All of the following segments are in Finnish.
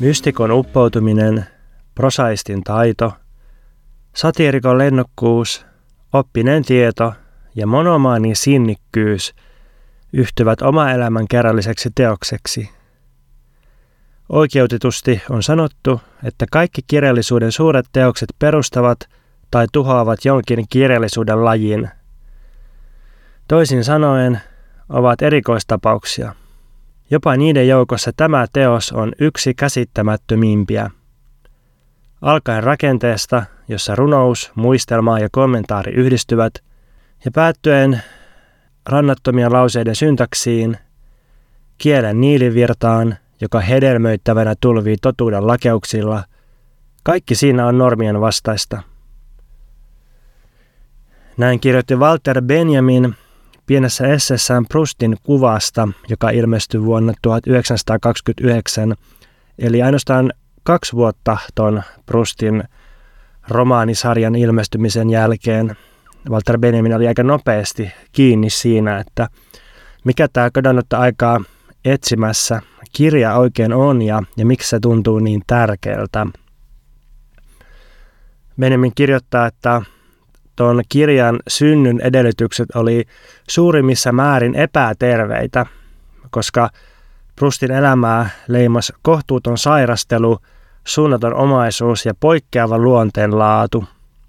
mystikon uppoutuminen, prosaistin taito, satiirikon lennokkuus, oppinen tieto ja monomaanin sinnikkyys yhtyvät oma elämän kerralliseksi teokseksi. Oikeutetusti on sanottu, että kaikki kirjallisuuden suuret teokset perustavat tai tuhoavat jonkin kirjallisuuden lajin. Toisin sanoen ovat erikoistapauksia. Jopa niiden joukossa tämä teos on yksi käsittämättömimpiä. Alkaen rakenteesta, jossa runous, muistelma ja kommentaari yhdistyvät, ja päättyen rannattomien lauseiden syntaksiin, kielen niilivirtaan, joka hedelmöittävänä tulvii totuuden lakeuksilla, kaikki siinä on normien vastaista. Näin kirjoitti Walter Benjamin pienessä esseessään Proustin kuvasta, joka ilmestyi vuonna 1929, eli ainoastaan 2 vuotta ton Proustin romaanisarjan ilmestymisen jälkeen. Walter Benjamin oli aika nopeasti kiinni siinä, että mikä tämä kadonnutta aikaa etsimässä kirja oikein on ja miksi se tuntuu niin tärkeältä. Benjamin kirjoittaa, että tuon kirjan synnyn edellytykset oli suurimmissa määrin epäterveitä, koska Proustin elämää leimasi kohtuuton sairastelu, suunnaton omaisuus ja poikkeava luonteenlaatu.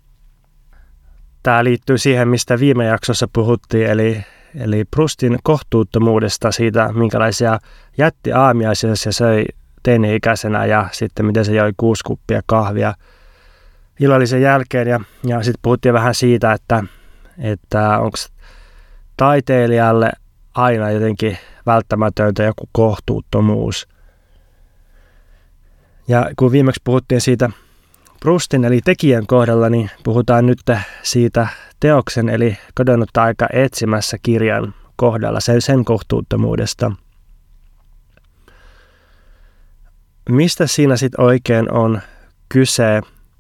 Tämä liittyy siihen, mistä viime jaksossa puhuttiin, eli Proustin kohtuuttomuudesta, siitä minkälaisia jättiaamiaisia se söi teini-ikäisenä ja sitten miten se joi 6 kuppia kahvia illallisen jälkeen. Ja sitten puhuttiin vähän siitä, että onko taiteilijalle aina jotenkin välttämätöntä joku kohtuuttomuus. Ja kun viimeksi puhuttiin siitä Proustin eli tekijän kohdalla, niin puhutaan nyt siitä teoksen eli kadonnutta aika etsimässä kirjan kohdalla, sen kohtuuttomuudesta. Mistä siinä sitten oikein on kyse?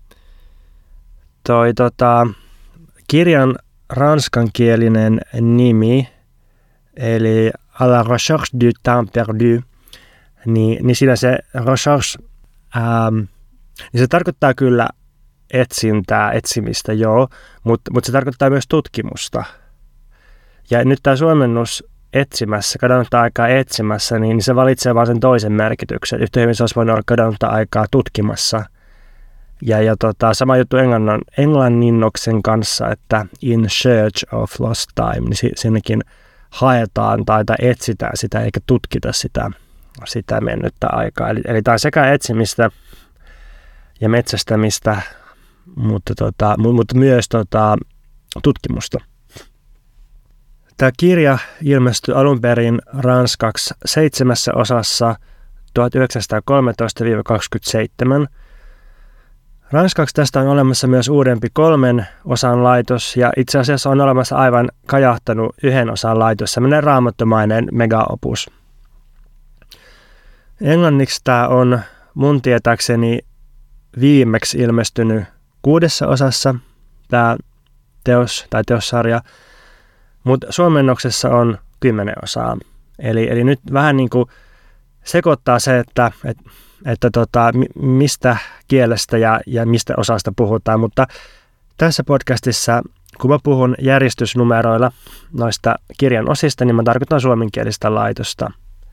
Kirjan ranskankielinen nimi, eli À la recherche du temps perdu, niin siinä se recherche, niin se tarkoittaa kyllä etsintää, etsimistä, joo, mutta se tarkoittaa myös tutkimusta. Ja nyt tämä suomennus etsimässä, kadonnutta aikaa etsimässä, niin se valitsee vaan sen toisen merkityksen. Yhtä hyvin se olisi voinut olla kadonnutta aikaa tutkimassa. Ja sama juttu englanninnoksen kanssa, että in search of lost time, niin siinäkin haetaan tai etsitään sitä eikä tutkita sitä mennyttä aikaa. Eli tämä on sekä etsimistä ja metsästämistä, mutta myös tutkimusta. Tämä kirja ilmestyi alun perin ranskaksi 7 osassa 1913-27. Ranskaksi tästä on olemassa myös uudempi 3 osan laitos ja itse asiassa on olemassa aivan kajahtanut 1 osan laitos, sellainen raamattomainen megaopus. Englanniksi tämä on mun tietääkseni viimeksi ilmestynyt 6 osassa tämä teos tai teossarja, mutta suomennoksessa on 10 osaa. Eli nyt vähän niin kuin sekoittaa se, että mistä kielestä ja mistä osasta puhutaan, mutta tässä podcastissa, kun mä puhun järjestysnumeroilla noista kirjan osista, niin mä tarkoitan suomenkielistä laitosta.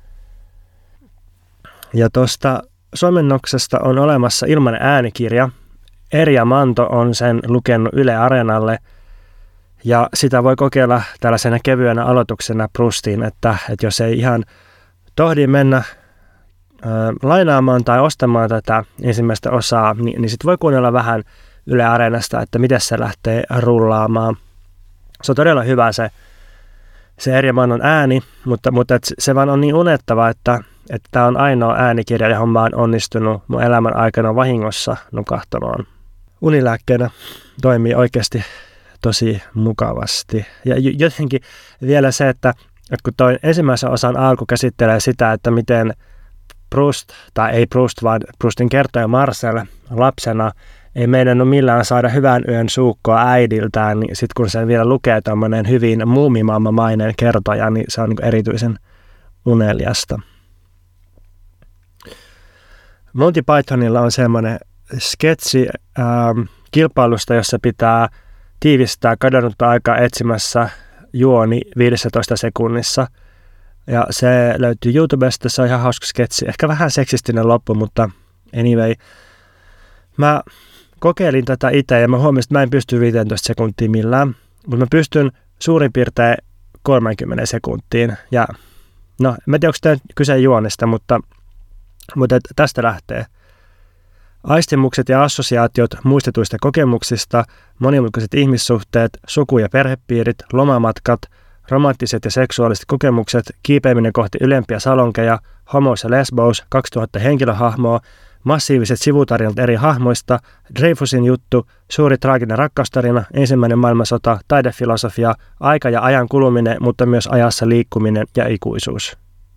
Ja tuosta suomennoksesta on olemassa ilmainen äänikirja. Erja Manto on sen lukenut Yle Areenalle ja sitä voi kokeilla tällaisena kevyenä aloituksena Proustiin, että jos ei ihan tohdi mennä lainaamaan tai ostamaan tätä ensimmäistä osaa, niin sitten voi kuunnella vähän Yle Areenasta, että miten se lähtee rullaamaan. Se on todella hyvä se Erja Mannon ääni, mutta se vaan on niin unettava, että tämä on ainoa äänikirja, johon mä oon onnistunut mun elämän aikana vahingossa nukahtamaan. Unilääkkeenä toimii oikeasti tosi mukavasti. Ja jotenkin vielä se, että kun toi ensimmäisen osan alku käsittelee sitä, että miten Proust, tai ei Proust, vaan Proustin kertoja Marcel lapsena ei meidän millään saada hyvän yön suukkoa äidiltään, niin sitten kun sen vielä lukee tämmöinen hyvin muumimamma-mainen kertoja, niin se on niin erityisen uneliasta. Monty Pythonilla on semmoinen sketsi kilpailusta, jossa pitää tiivistää kadonnutta aikaa etsimässä juoni 15 sekunnissa. Ja se löytyy YouTubesta, se on ihan hauska sketsi. Ehkä vähän seksistinen loppu, mutta anyway. Mä kokeilin tätä itse ja mä huomasin, että mä en pysty 15 sekuntia millään. Mutta mä pystyn suurin piirtein 30 sekuntiin. Ja no, en tiedä, onko tämä kyse juonesta, mutta tästä lähtee. Aistimukset ja assosiaatiot muistetuista kokemuksista, monimutkaiset ihmissuhteet, suku- ja perhepiirit, lomamatkat, romanttiset ja seksuaaliset kokemukset, kiipeäminen kohti ylempiä salonkeja, homous ja lesbous, 2000 henkilöhahmoa, massiiviset sivutarinat eri hahmoista, Dreyfusin juttu, suuri traaginen rakkaustarina, ensimmäinen maailmansota, taidefilosofia, aika ja ajan kuluminen, mutta myös ajassa liikkuminen ja ikuisuus.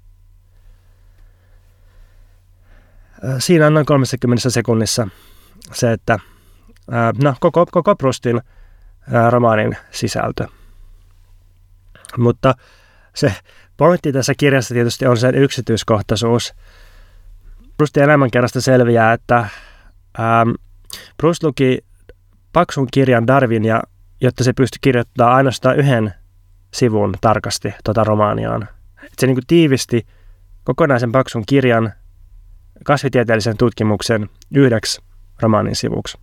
Siinä on noin 30 sekunnissa se, että koko Proustin romaanin sisältö. Mutta se pointti tässä kirjassa tietysti on sen yksityiskohtaisuus. Proustin elämänkerrasta selviää, että Proust luki paksun kirjan Darwinia, jotta se pystyi kirjoittamaan ainoastaan yhden sivun tarkasti romaaniaan. Se niin kuin tiivisti kokonaisen paksun kirjan kasvitieteellisen tutkimuksen yhdeksi romaanin sivuksi.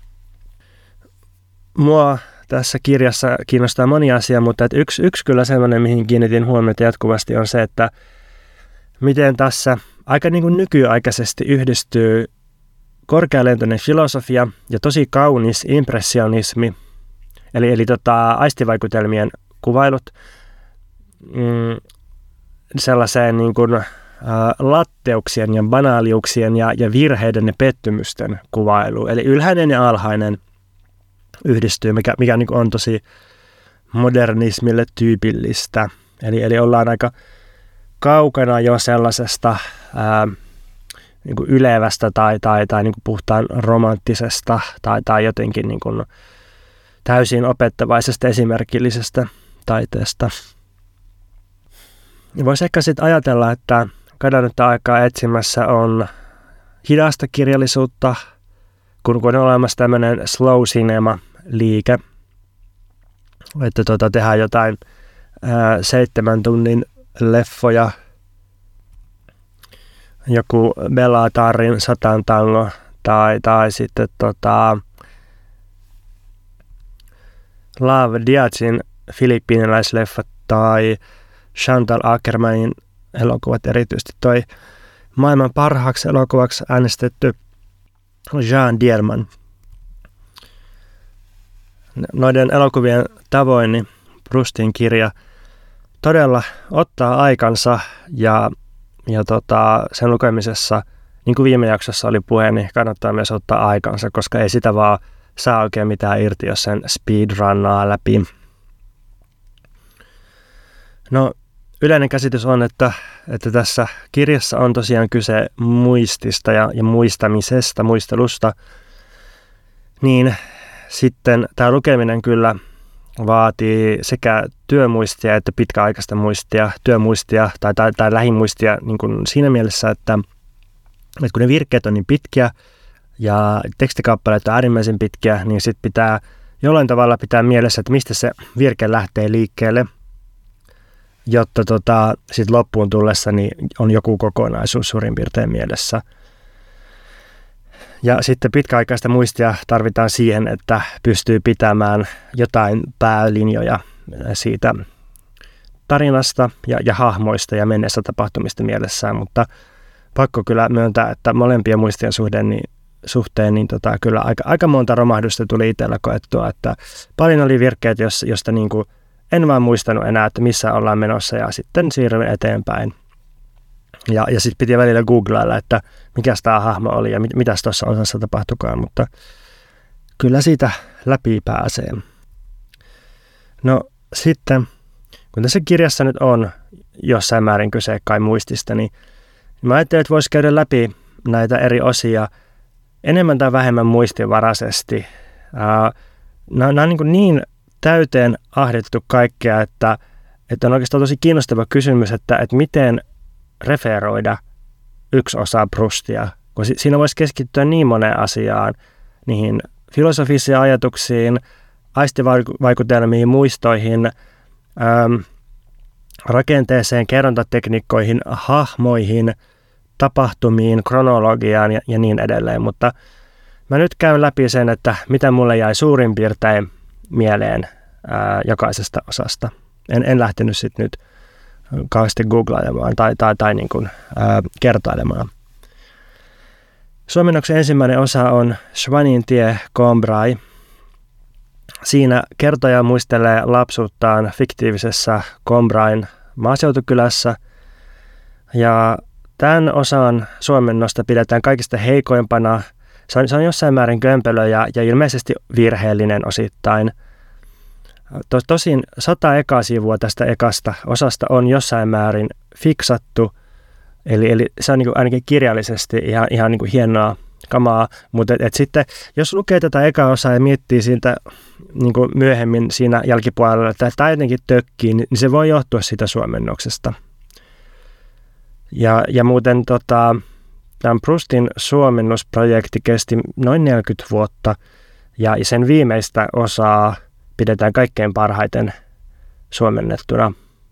Mua tässä kirjassa kiinnostaa moni asia, mutta yksi kyllä sellainen, mihin kiinnitin huomiota jatkuvasti, on se, että miten tässä aika niin kuin nykyaikaisesti yhdistyy korkealentoinen filosofia ja tosi kaunis impressionismi, eli aistivaikutelmien kuvailut, sellaiseen niin kuin latteuksien ja banaaliuksien ja virheiden ja pettymysten kuvailu. Eli ylhäinen ja alhainen yhdistyy, mikä niin kuin on tosi modernismille tyypillistä. Eli ollaan aika kaukana jo sellaisesta niin kuin ylevästä tai niin kuin puhtaan romanttisesta tai jotenkin niin kuin täysin opettavaisesta esimerkillisestä taiteesta. Voisi ehkä sitten ajatella, että kadonnutta aikaa etsimässä on hidasta kirjallisuutta, kun on olemassa tämmöinen slow cinema-liike, että tehdään jotain 7 tunnin leffoja, joku Bellatarin Satan tango tai sitten Love Diazin filippiiniläisleffa tai Chantal Akermanin elokuvat, erityisesti toi maailman parhaaksi elokuvaksi äänestetty Jean Dielman. Noiden elokuvien tavoin niin Proustin kirja todella ottaa aikansa ja sen lukemisessa, niin kuin viime jaksossa oli puhe, niin kannattaa myös ottaa aikansa, koska ei sitä vaan saa oikein mitään irti, jos sen speedrunnaa läpi. No, yleinen käsitys on, että tässä kirjassa on tosiaan kyse muistista ja muistamisesta, muistelusta, niin sitten tämä lukeminen kyllä vaatii sekä työmuistia että pitkäaikaista muistia, työmuistia tai lähimuistia niin kuin siinä mielessä, että kun ne virkkeet on niin pitkiä ja tekstikappaleet on äärimmäisen pitkiä, niin sitten pitää jollain tavalla pitää mielessä, että mistä se virke lähtee liikkeelle, jotta sitten loppuun tullessa niin on joku kokonaisuus suurin piirtein mielessä. Ja sitten pitkäaikaista muistia tarvitaan siihen, että pystyy pitämään jotain päälinjoja siitä tarinasta ja hahmoista ja menneistä tapahtumista mielessään, mutta pakko kyllä myöntää, että molempien muistien suhteen kyllä aika monta romahdusta tuli itsellä koettua, että paljon oli virkkeet, josta niin kuin en vaan muistanut enää, että missä ollaan menossa ja sitten siirryin eteenpäin. Ja sitten piti välillä googlailla, että mikä tämä hahmo oli ja mitä tuossa osassa tapahtukaan, mutta kyllä siitä läpi pääsee. No sitten, kun tässä kirjassa nyt on jossain määrin kyse kai muistista, niin mä ajattelin, että voisi käydä läpi näitä eri osia enemmän tai vähemmän muistinvaraisesti. Nämä on niin täyteen ahdettu kaikkea, että on oikeastaan tosi kiinnostava kysymys, että miten referoida yksi osa Proustia kun siinä voisi keskittyä niin moneen asiaan, niihin filosofisiin ajatuksiin, aistivaikutelmiin, muistoihin, rakenteeseen, kerrontatekniikkoihin, hahmoihin, tapahtumiin, kronologiaan ja niin edelleen. Mutta mä nyt käyn läpi sen, että mitä mulle jäi suurin piirtein mieleen jokaisesta osasta. En lähtenyt sitten nyt kauheasti googlailemaan tai niin kuin, kertailemaan. Suomennoksen ensimmäinen osa on Swanintie Combray. Siinä kertoja muistelee lapsuuttaan fiktiivisessä Combrayn maaseutukylässä. Ja tämän osan suomennosta pidetään kaikista heikoimpana. Se on jossain määrin kömpelö ja ilmeisesti virheellinen osittain. Tosin 100 ekaa sivua tästä ekasta osasta on jossain määrin fiksattu. Eli se on niin kuin ainakin kirjallisesti ihan niin kuin hienoa kamaa, mutta sitten jos lukee tätä ekaa osaa ja miettii siitä niin kuin myöhemmin siinä jälkipuolella, että tämä jotenkin tökkii, niin se voi johtua siitä suomennoksesta. Ja muuten tämän Proustin suomennusprojekti kesti noin 40 vuotta ja sen viimeistä osaa pidetään kaikkein parhaiten suomennettuna.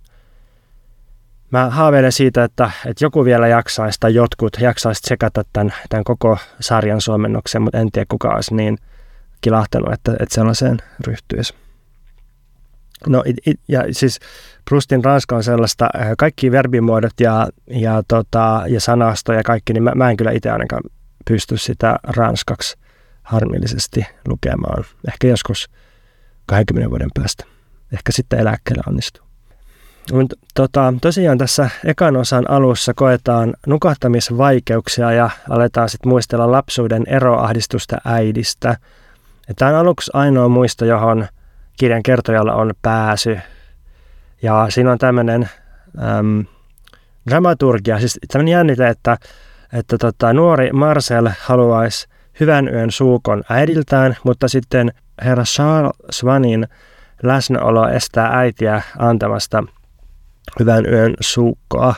Mä haaveilen siitä, että joku vielä jaksaisi tai jotkut jaksaisi tsekata tämän koko sarjan suomennoksen, mutta en tiedä kuka olisi niin kilahtanut, että sellaiseen ryhtyisi. No ja siis Proustin ranska on sellaista, kaikki verbimuodot ja sanasto ja kaikki, niin mä en kyllä itse ainakaan pysty sitä ranskaksi harmillisesti lukemaan. Ehkä joskus 20 vuoden päästä. Ehkä sitten eläkkeellä onnistuu. Tosiaan tässä ekan osan alussa koetaan nukahtamisvaikeuksia ja aletaan sitten muistella lapsuuden eroahdistusta äidistä. Tämä on aluksi ainoa muisto, johon kirjan kertojalla on pääsy. Ja siinä on tämmöinen dramaturgia, siis tämmöinen jännite, että nuori Marcel haluaisi hyvän yön suukon äidiltään, mutta sitten herra Charles Swanin läsnäolo estää äitiä antamasta hyvän yön suukkoa.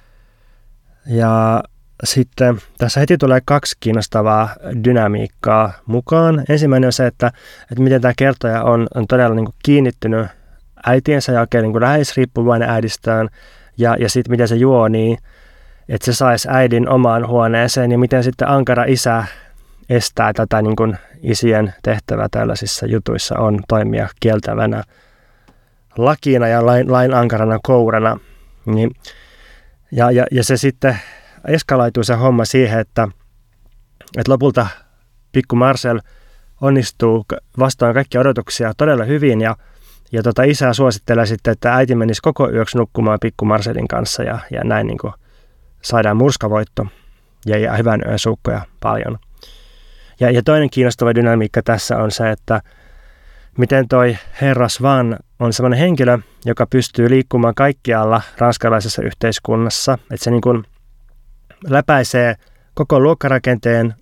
Ja sitten tässä heti tulee 2 kiinnostavaa dynamiikkaa mukaan. Ensimmäinen on se, että miten tämä kertoja on todella niin kuin kiinnittynyt äitiensä ja oikein niin kuin läheisriippuvainen äidistään. Ja sitten miten se juo niin, että se saisi äidin omaan huoneeseen ja miten sitten ankara isä estää tätä niin kuin isien tehtävää tällaisissa jutuissa on toimia kieltävänä lakina ja lain ankarana kourana. Niin, ja se sitten eskaloituu se homma siihen, että lopulta pikku Marcel onnistuu vastaan kaikkia odotuksia todella hyvin ja isä suosittelee sitten, että äiti menisi koko yöksi nukkumaan pikku Marcelin kanssa ja näin niin kuin saadaan murskavoitto ja hyvän yön suukkoja paljon. Ja toinen kiinnostava dynamiikka tässä on se, että miten toi herra Swan on sellainen henkilö, joka pystyy liikkumaan kaikkialla ranskalaisessa yhteiskunnassa. Että se niin kuin läpäisee koko luokkarakenteen,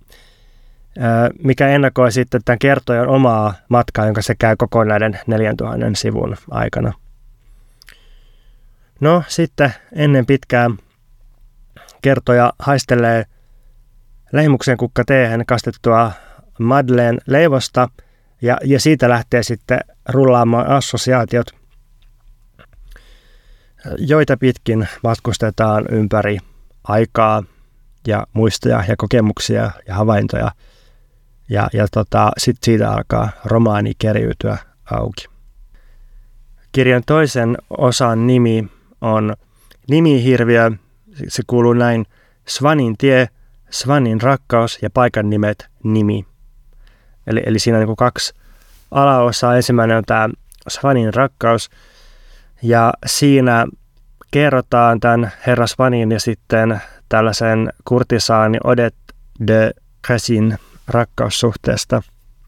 mikä ennakoi sitten tämän kertojan omaa matkaa, jonka se käy koko näiden 4000 sivun aikana. No sitten ennen pitkää kertoja haistelee leimuksen kukka teehen kastettua Madeleine leivosta ja siitä lähtee sitten rullaamaan assosiaatiot, joita pitkin matkustetaan ympäri aikaa ja muistoja ja kokemuksia ja havaintoja ja sitten siitä alkaa romaani keriytyä auki. Kirjan toisen osan nimi on Nimihirviö. Se kuuluu näin: Swanintie, Swanin rakkaus ja paikan nimet nimi. Eli siinä on niin 2 alaosaa. Ensimmäinen on tämä Swanin rakkaus ja siinä kerrotaan tämän herra Swanin ja sitten tällaisen kurtisaani Odette de Cressin rakkaussuhteesta.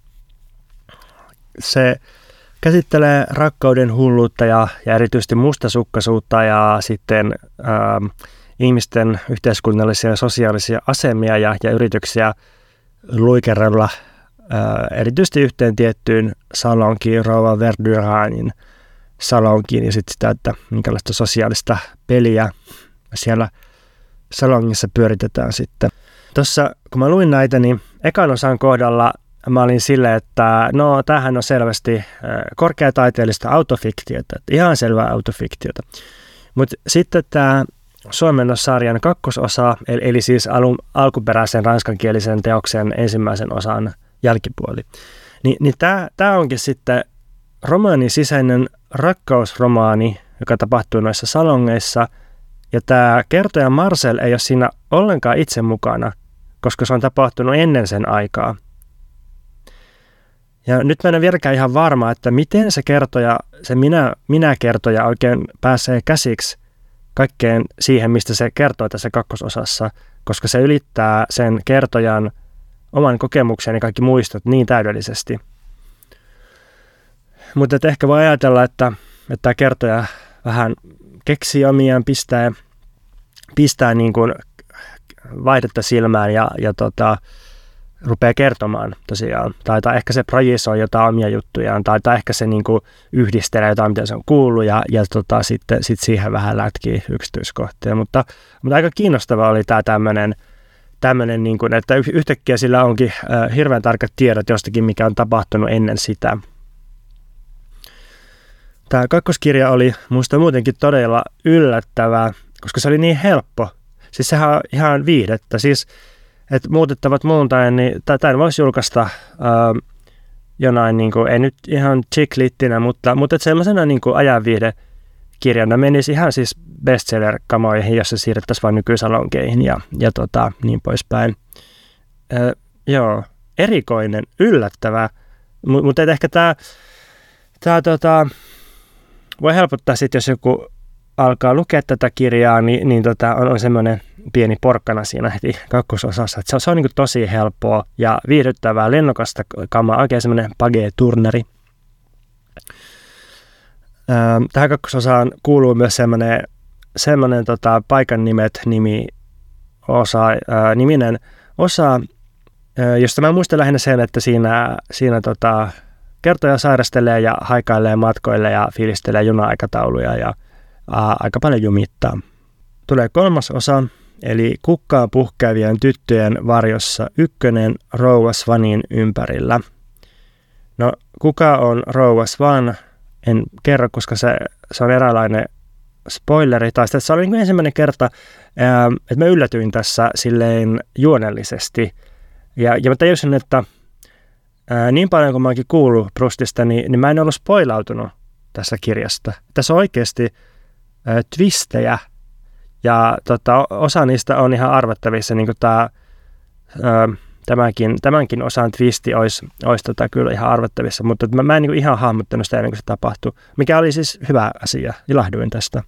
Se käsittelee rakkauden hulluutta ja erityisesti mustasukkaisuutta ja sitten ihmisten yhteiskunnallisia ja sosiaalisia asemia ja yrityksiä luikerella erityisesti yhteen tiettyyn salonkiin, rouva Verduranin salonkiin ja sitten sitä, että minkälaista sosiaalista peliä siellä salongissa pyöritetään sitten. Tuossa kun mä luin näitä, niin ekan osan kohdalla mä olin silleen, että no tämähän on selvästi korkeataiteellista autofiktiota, että ihan selvää autofiktiota. Mutta sitten tämä suomennossarjan kakkososa, eli siis alkuperäisen ranskankielisen teoksen ensimmäisen osan jälkipuoli, niin tämä onkin sitten romaanin sisäinen rakkausromaani, joka tapahtuu noissa salongeissa, ja tämä kertoja Marcel ei ole siinä ollenkaan itse mukana, koska se on tapahtunut ennen sen aikaa. Ja nyt mä en ole vieläkään ihan varma, että miten se kertoja, se minä-kertoja oikein pääsee käsiksi kaikkeen siihen, mistä se kertoo tässä kakkososassa, koska se ylittää sen kertojan oman kokemuksen ja kaikki muistot niin täydellisesti. Mutta ehkä voi ajatella, että tämä kertoja vähän keksii omiaan, pistää niin kuin vaihdetta silmään ja rupeaa kertomaan tosiaan. Tai ehkä se projisoi jotain omia juttujaan, tai ehkä se niin kuin yhdistelee jotain, mitä se on kuullut, ja sitten siihen vähän lätkii yksityiskohtia. Mutta aika kiinnostava oli tämä tämmöinen niin kuin, että yhtäkkiä sillä onkin hirveän tarkat tiedot jostakin, mikä on tapahtunut ennen sitä. Tämä kakkoskirja oli minusta muutenkin todella yllättävää, koska se oli niin helppo. Siis sehän on ihan viihdettä. Siis, että muutettavat muuntajan, niin tämän voisi julkaista jonain, niin kuin, ei nyt ihan chicklittinä, mutta sellaisena niin kuin ajanviihdekirjana menisi ihan siis bestseller-kamoihin, jos se siirrettäisiin vain nykysalonkeihin ja niin poispäin. Joo, erikoinen, yllättävää, mutta ehkä tämä voi helpottaa sitten, jos joku alkaa lukea tätä kirjaa, niin on semmoinen pieni porkkana siinä heti kakkososassa. Että se on niin kuin tosi helppoa ja viihdyttävää, lennokasta kamaa, oikein semmoinen page-turneri. Tähän kakkososaan kuuluu myös semmoinen paikan nimet niminen osa, josta mä muistan lähinnä sen, että siinä kertoja sairastelee ja haikailee matkoille ja fiilistelee juna-aikatauluja ja aika paljon jumittaa. Tulee kolmas osa, eli kukkaan puhkeavien tyttöjen varjossa 1 rouva Swanin ympärillä. No, kuka on rouva Swan? En kerro, koska se on eräänlainen spoileri. Tai se oli niin kuin ensimmäinen kerta, että mä yllätyin tässä silleen juonellisesti. Ja mä tajusin, että niin paljon kuin mä oonkin kuullut Proustista, niin mä en ollut spoilautunut tässä kirjasta. Tässä on oikeasti twistejä, ja osa niistä on ihan arvattavissa, niin kuin tämänkin osan twisti olisi kyllä ihan arvattavissa, mutta mä en niin kuin ihan hahmottanut sitä ennen kuin se tapahtui, mikä oli siis hyvä asia, ilahduin tästä.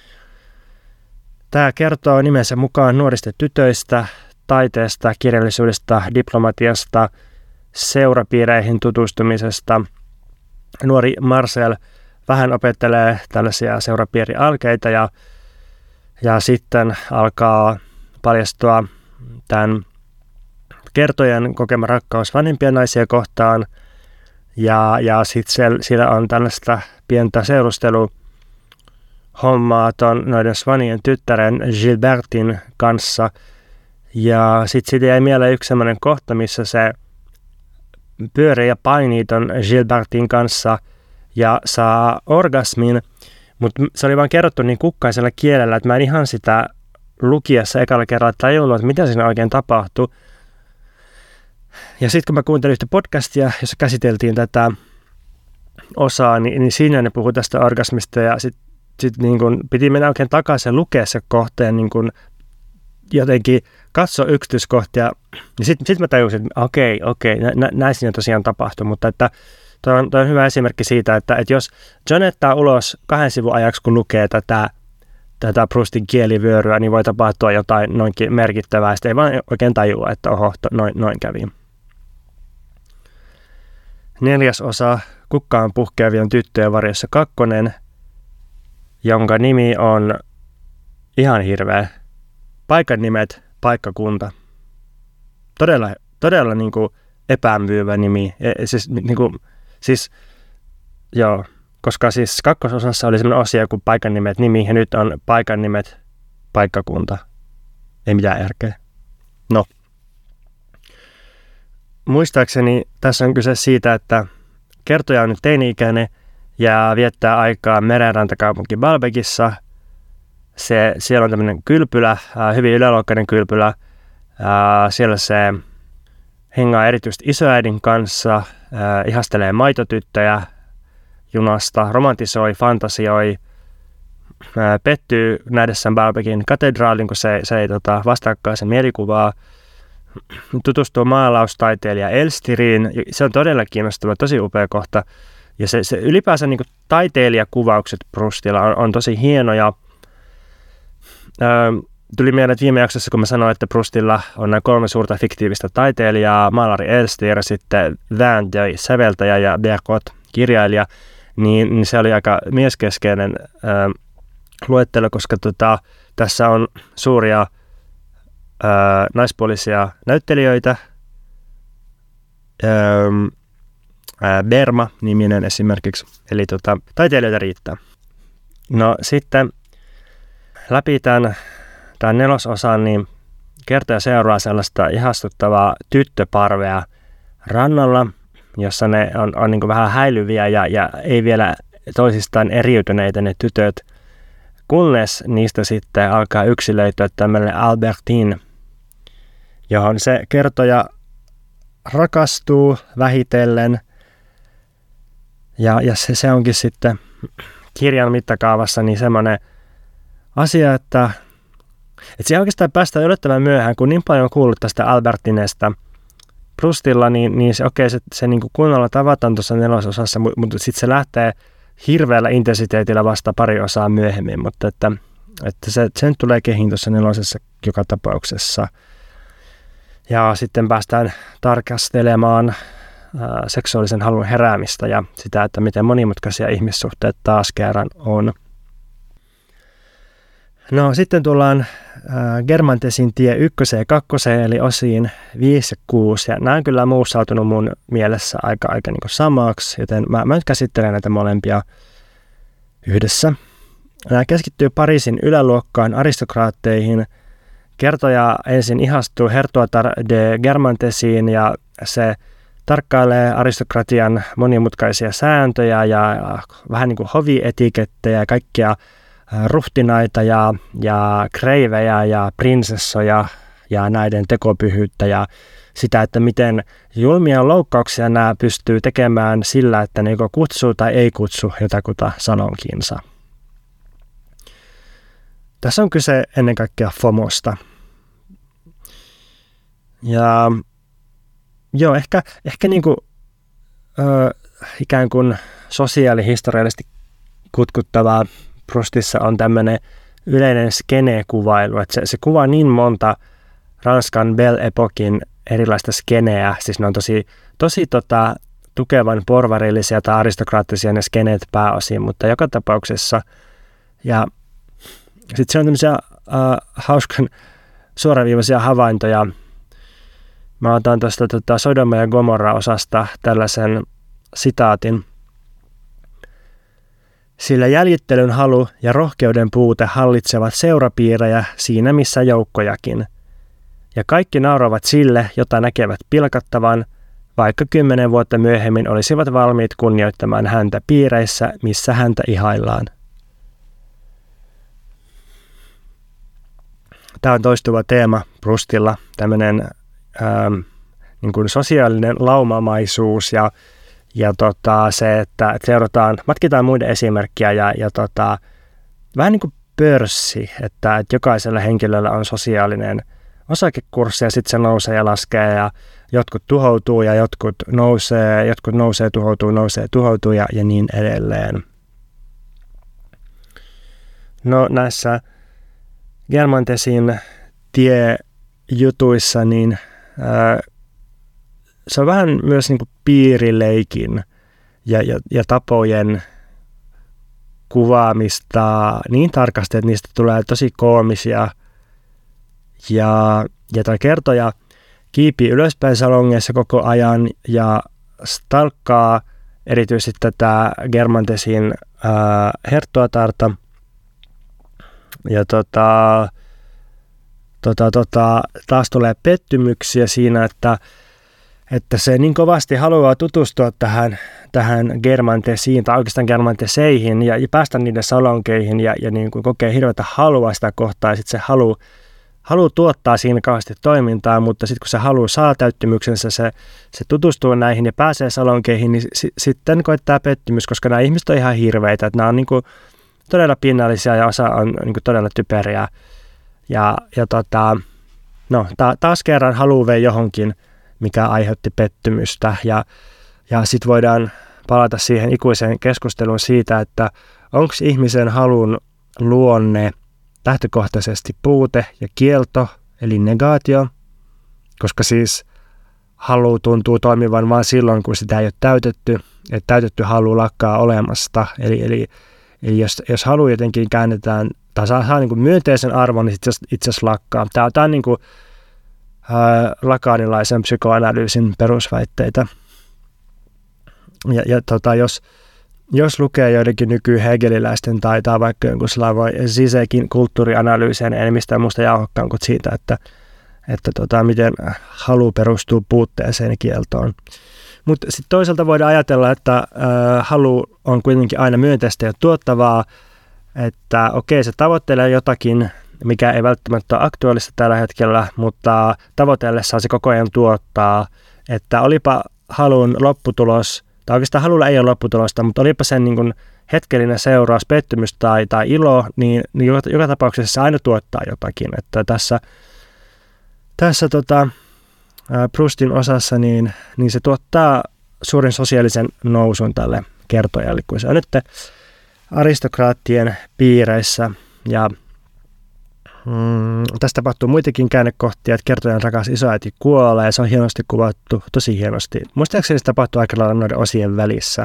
Tämä kertoo nimensä mukaan nuorista tytöistä, taiteesta, kirjallisuudesta, diplomatiasta, seurapiireihin tutustumisesta. Nuori Marcel vähän opettelee tällaisia seurapiirialkeita ja sitten alkaa paljastua tämän kertojan kokema rakkaus vanhempia naisia kohtaan. Ja sitten siellä on tällaista pientä seurusteluhommaa noiden Swanien tyttären Gilbertin kanssa. Ja sitten siitä jäi mieleen yksi sellainen kohta, missä se pyörii ja painii ton Gilbertin kanssa ja saa orgasmin, mutta se oli vaan kerrottu niin kukkaisella kielellä, että mä en ihan sitä lukiessa ekalla kerralla tajunnut, että mitä siinä oikein tapahtui. Ja sitten kun mä kuuntelin yhtä podcastia, jossa käsiteltiin tätä osaa, niin siinä ne puhui tästä orgasmista ja sitten niin kun piti mennä oikein takaisin lukea se kohteen niin kun jotenkin katsoa yksityiskohtia, niin sitten mä tajusin, että okei, näin siinä tosiaan tapahtui, mutta että toi on hyvä esimerkki siitä, että jos John jättää ulos 2 sivun ajaksi, kun lukee tätä Proustin kielivyöryä, niin voi tapahtua jotain noinkin merkittävää, sitten ei vaan oikein tajua, että oho, noin kävi. 4. osa, kukkaan puhkeavien tyttöjen varjossa 2, jonka nimi on ihan hirveä. Paikan nimet, paikkakunta. Todella niin kuin epämyyvä nimi. Joo, koska siis kakkososassa oli sellainen osio kuin paikan nimet, nimi, ja nyt on paikan nimet, paikkakunta. Ei mitään järkeä. No, muistaakseni tässä on kyse siitä, että kertoja on nyt teini-ikäinen ja viettää aikaa merenrantakaupunki Baalbekissa. Siellä on tämmöinen kylpylä, hyvin yläluokkainen kylpylä. Siellä se hengaa erityisesti isoäidin kanssa, ihastelee maitotyttöjä junasta, romantisoi, fantasioi, pettyy nähdessään Baalbekin katedraalin, kun se ei vastaakaan sen mielikuvaa, tutustuu maalaustaiteilija Elstiriin. Se on todella kiinnostava, tosi upea kohta. Ja se ylipäänsä niin kuin taiteilijakuvaukset Proustilla on tosi hienoja. Tuli mieleen, että viime jaksossa, kun mä sanoin, että Proustilla on nämä 3 suurta fiktiivistä taiteilijaa, maalari Elstir, sitten Vinteuil, säveltäjä ja Bergot, kirjailija, niin se oli aika mieskeskeinen luettelo, koska tässä on suuria naispuolisia näyttelijöitä. Berma-niminen esimerkiksi, eli taiteilijoita riittää. No sitten läpi tämän 4. osan niin kertoja seuraa sellaista ihastuttavaa tyttöparvea rannalla, jossa ne on niin kuin vähän häilyviä ja ei vielä toisistaan eriytyneitä ne tytöt, kunnes niistä sitten alkaa yksilöityä tämmöinen Albertine, johon se kertoja rakastuu vähitellen. Ja se onkin sitten kirjan mittakaavassa niin semmoinen asia, että siihen oikeastaan päästään yllättävän myöhään, kun niin paljon on kuullut tästä Albertinesta Proustilla, niin se niin kuin kunnolla tavataan tuossa 4. osassa, mutta sitten se lähtee hirveällä intensiteetillä vasta pari osaa myöhemmin, mutta että sen tulee kehiin tuossa 4. joka tapauksessa. Ja sitten päästään tarkastelemaan seksuaalisen halun heräämistä ja sitä, että miten monimutkaisia ihmissuhteet taas kerran on. No sitten tullaan Guermantesin tie 1 ja 2, eli osiin 5 ja 6, ja nämä on kyllä muussautunut mun mielessä aika niin kuin samaksi, joten mä nyt käsittelen näitä molempia yhdessä. Nämä keskittyy Pariisin yläluokkaan aristokraatteihin. Kertoja ensin ihastuu Hertoatar de Guermantesiin ja se tarkkailee aristokratian monimutkaisia sääntöjä ja vähän niin kuin hovietiketteja ja kaikkia ruhtinaita ja kreivejä ja prinsessoja ja näiden tekopyhyyttä ja sitä, että miten julmia loukkauksia nämä pystyy tekemään sillä, että ne joko kutsuu tai ei kutsu jotakuta sanonkinsa. Tässä on kyse ennen kaikkea FOMOsta. Ja joo, ehkä niin kuin, ikään kuin sosiaalihistoriallisesti kutkuttavaa Proustissa on tämmöinen yleinen skene-kuvailu, että se kuvaa niin monta Ranskan Belle Epoquein erilaista skeneä, siis ne on tosi tukevan porvarillisia tai aristokraattisia ne skeneet pääosin, mutta joka tapauksessa. Ja sitten se on tämmöisiä hauskan suoraviivaisia havaintoja. Mä otan tuosta Sodoma ja Gomorra-osasta tällaisen sitaatin. Sillä jäljittelyn halu ja rohkeuden puute hallitsevat seurapiirejä siinä missä joukkojakin. Ja kaikki nauravat sille, jota näkevät pilkattavan, vaikka 10 vuotta myöhemmin olisivat valmiit kunnioittamaan häntä piireissä, missä häntä ihaillaan. Tämä on toistuva teema Proustilla, tämmöinen niin kuin sosiaalinen laumamaisuus ja se, että matkitaan muiden esimerkkiä ja vähän niin kuin pörssi, että jokaisella henkilöllä on sosiaalinen osakekurssi ja sitten se nousee ja laskee ja jotkut tuhoutuu ja jotkut nousee, tuhoutuu ja niin edelleen. No näissä Guermantesin tiejutuissa niin se on vähän myös niin kuin piirileikin ja tapojen kuvaamista niin tarkasti, että niistä tulee tosi koomisia. Ja tämä kertoja kiipii ylöspäin salongeissa koko ajan ja stalkkaa erityisesti tätä Guermantesin Hertoatarta. Ja taas tulee pettymyksiä siinä, että että se niin kovasti haluaa tutustua tähän germantesiin tai oikeastaan germanteseihin ja päästä niiden salonkeihin ja niin kuin kokee hirveätä halua sitä kohtaa ja sitten se halu tuottaa siinä kauheasti toimintaa, mutta sitten kun se halu saa täyttymyksensä, se tutustuu näihin ja pääsee salonkeihin, niin sitten koittaa pettymys, koska nämä ihmiset on ihan hirveitä, että nämä on niin kuin todella pinnallisia ja osa on niin kuin todella typeriä taas kerran halu vei johonkin, mikä aiheutti pettymystä ja sitten voidaan palata siihen ikuiseen keskusteluun siitä, että onko ihmisen halun luonne lähtökohtaisesti puute ja kielto, eli negaatio, koska siis halu tuntuu toimivan vain silloin, kun sitä ei ole täytetty, että täytetty halu lakkaa olemasta, eli jos halu jotenkin käännetään tai saa niin kuin myönteisen arvon, niin itse asiassa lakkaa. Tämä on niin kuin lakaanilaisen psykoanalyysin perusväitteitä. Jos lukee joidenkin nyky-hegeliläisten tai vaikka jonkun Slavoj Žižekin kulttuurianalyyseen, en mistään muusta jauhokkaan kuin siitä, että miten halu perustuu puutteeseen ja kieltoon. Mutta sitten toisaalta voidaan ajatella, että halu on kuitenkin aina myönteistä ja tuottavaa, että okei, se tavoittelee jotakin, mikä ei välttämättä ole aktuaalista tällä hetkellä, mutta tavoitellessaan se koko ajan tuottaa, että olipa halun lopputulos, tai oikeastaan halulla ei ole lopputulosta, mutta olipa sen niin kuin hetkellinen seuraus, pettymys tai ilo, niin joka tapauksessa se aina tuottaa jotakin. Että tässä Proustin osassa niin se tuottaa suurin sosiaalisen nousun tälle kertojalle, kun se on nyt aristokraattien piireissä ja tästä tapahtuu muitakin käännekohtia, että kertojan rakas isoäiti kuolee ja se on hienosti kuvattu, tosi hienosti. Muistaakseni se tapahtuu aika lailla noiden osien välissä.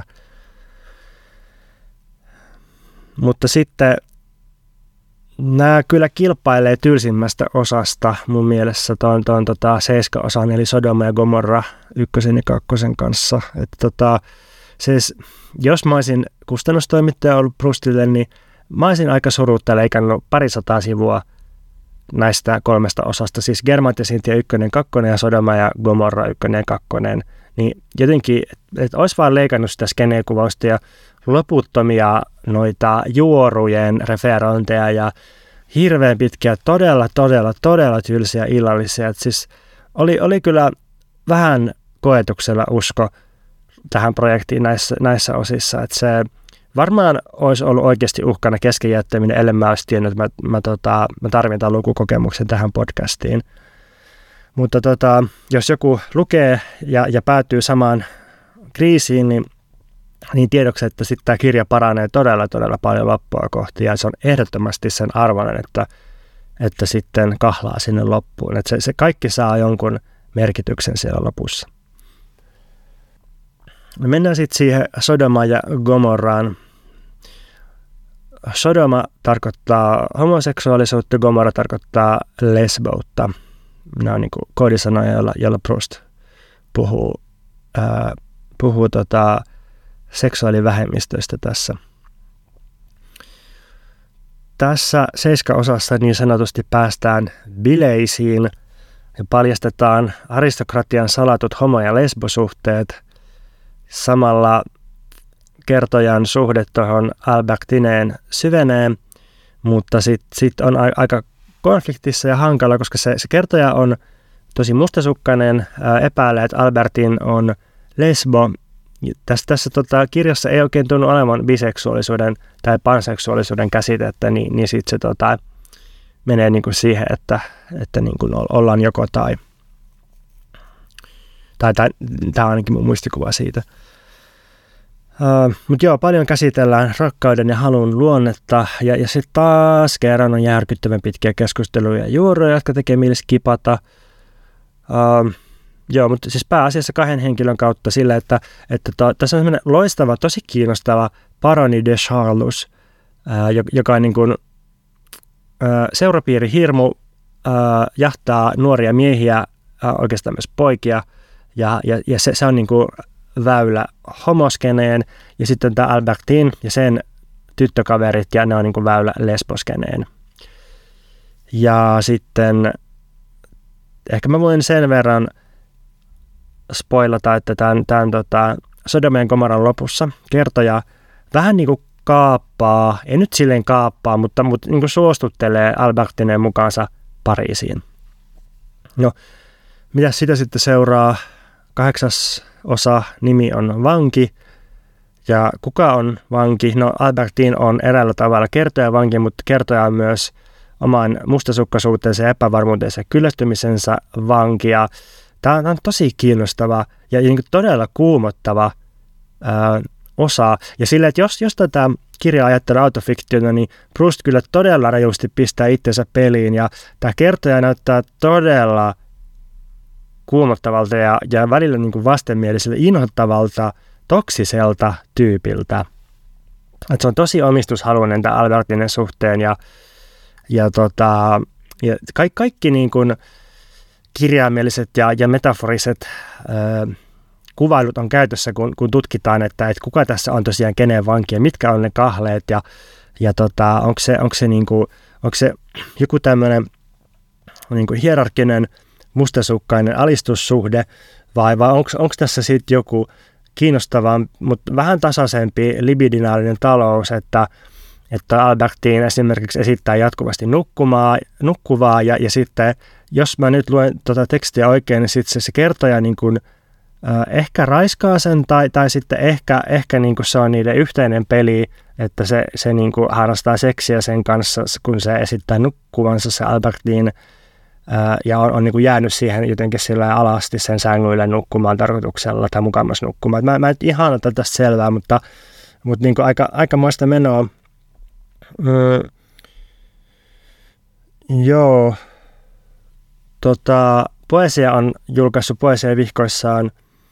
Mutta sitten nämä kyllä kilpailee tylsimmästä osasta mun mielessä tuon 7-osan, eli Sodoma ja Gomorra 1 ja 2 kanssa. Että siis, jos mä olisin kustannustoimittaja ollut Proustille, niin mä olisin aika surutta leikannut 200 sivua näistä 3 osasta, siis Germantesintia 1 ja 2 ja Sodoma ja Gomorra 1 ja 2, niin jotenkin, että olisi vaan leikannut sitä skenekuvausta ja loputtomia noita juorujen referointeja ja hirveän pitkiä, todella tylsiä illallisia. Et siis oli kyllä vähän koetuksella usko tähän projektiin näissä osissa, että se varmaan olisi ollut oikeasti uhkana kesken jättäminen, ellei mä olisi tiennyt, että mä tarvitsen tämän lukukokemuksen tähän podcastiin. Mutta jos joku lukee ja päätyy samaan kriisiin, niin tiedoksi, että sitten tämä kirja paranee todella paljon loppua kohti, ja se on ehdottomasti sen arvoinen, että sitten kahlaa sinne loppuun. Että se kaikki saa jonkun merkityksen siellä lopussa. Me mennään sitten siihen Sodomaan ja Gomorraan. Sodoma tarkoittaa homoseksuaalisuutta, Gomorra tarkoittaa lesboutta. Nämä on niin kuin koodisanoja, joilla Proust puhuu seksuaalivähemmistöistä tässä. Tässä 7-osassa niin sanotusti päästään bileisiin ja paljastetaan aristokratian salatut homo- ja lesbosuhteet. Samalla kertojan suhde tuohon Albertineen syvenee, mutta sitten on aika konfliktissa ja hankala, koska se kertoja on tosi mustasukkainen, epäilee, että Albertin on lesbo. Tässä kirjassa ei oikein tunnu olevan biseksuaalisuuden tai panseksuaalisuuden käsitettä, niin sitten se menee niin kuin siihen, että niin kuin ollaan joko tai. Tämä on ainakin mun muistikuva siitä. Mutta joo, paljon käsitellään rakkauden ja halun luonnetta, ja sitten taas kerran on järkyttävän pitkiä keskusteluja ja juuroja, jotka tekee mieli skipata. Joo, mutta siis pääasiassa 2 henkilön kautta sillä, että tässä on sellainen loistava, tosi kiinnostava paroni de Charlus, joka on niin kuin seurapiiri hirmu, jahtaa nuoria miehiä, oikeastaan myös poikia, ja se on niin kuin väylä homoskeneen, ja sitten tämä Albertine ja sen tyttökaverit, ja ne on niin kuin väylä lesboskeneen. Ja sitten ehkä mä voin sen verran spoilata, että tämän Sodom ja Gomoran lopussa kertoja vähän niin kuin kaappaa, ei nyt silleen kaappaa, mutta niin kuin suostuttelee Albertinen mukaansa Pariisiin. No, mitä sitä sitten seuraa? 8. osa, nimi on Vanki. Ja kuka on vanki? No, Albertine on eräällä tavalla kertoja vanki, mutta kertoja on myös oman mustasukkaisuutensa ja epävarmuutensa ja kyllästymisensä vanki. Ja tämä on tosi kiinnostava ja niin kuin todella kuumottava osa. Ja sillä, että jos tätä kirjaa ajattelee autofiktiona, niin Proust kyllä todella rajusti pistää itsensä peliin. Ja tämä kertoja näyttää todella kuumottavalta ja välillä niin kuin vastenmieliseltä, inhottavalta, toksiselta tyypiltä. Et se on tosi omistushaluinen tämä Albertinen suhteen ja kaikki niin kuin kirjaimielliset ja metaforiset kuvailut on käytössä, kun tutkitaan, että kuka tässä on tosiaan kenen vanki ja mitkä on ne kahleet ja onko se joku tämmöinen niin kuin hierarkkinen mustasukkainen alistussuhde vai onko tässä sitten joku kiinnostava, mutta vähän tasaisempi libidinaalinen talous, että Albertine esimerkiksi esittää jatkuvasti nukkuvaa ja sitten, jos mä nyt luen tuota tekstiä oikein, niin sitten se kertoja niin kuin, ehkä raiskaa sen tai sitten ehkä niin kuin se on niiden yhteinen peli, että se niin kuin harrastaa seksiä sen kanssa, kun se esittää nukkuvansa se Albertine ja on niin kuin jäänyt siihen jotenkin sillä alasti sen sängyille nukkumaan tarkoituksella tai mukamas nukkumaan. Mä en ihan ota tästä selvää, mutta niin kuin aikamoista menoa. Joo. Poesia on julkaissut Poesiavihkoissaan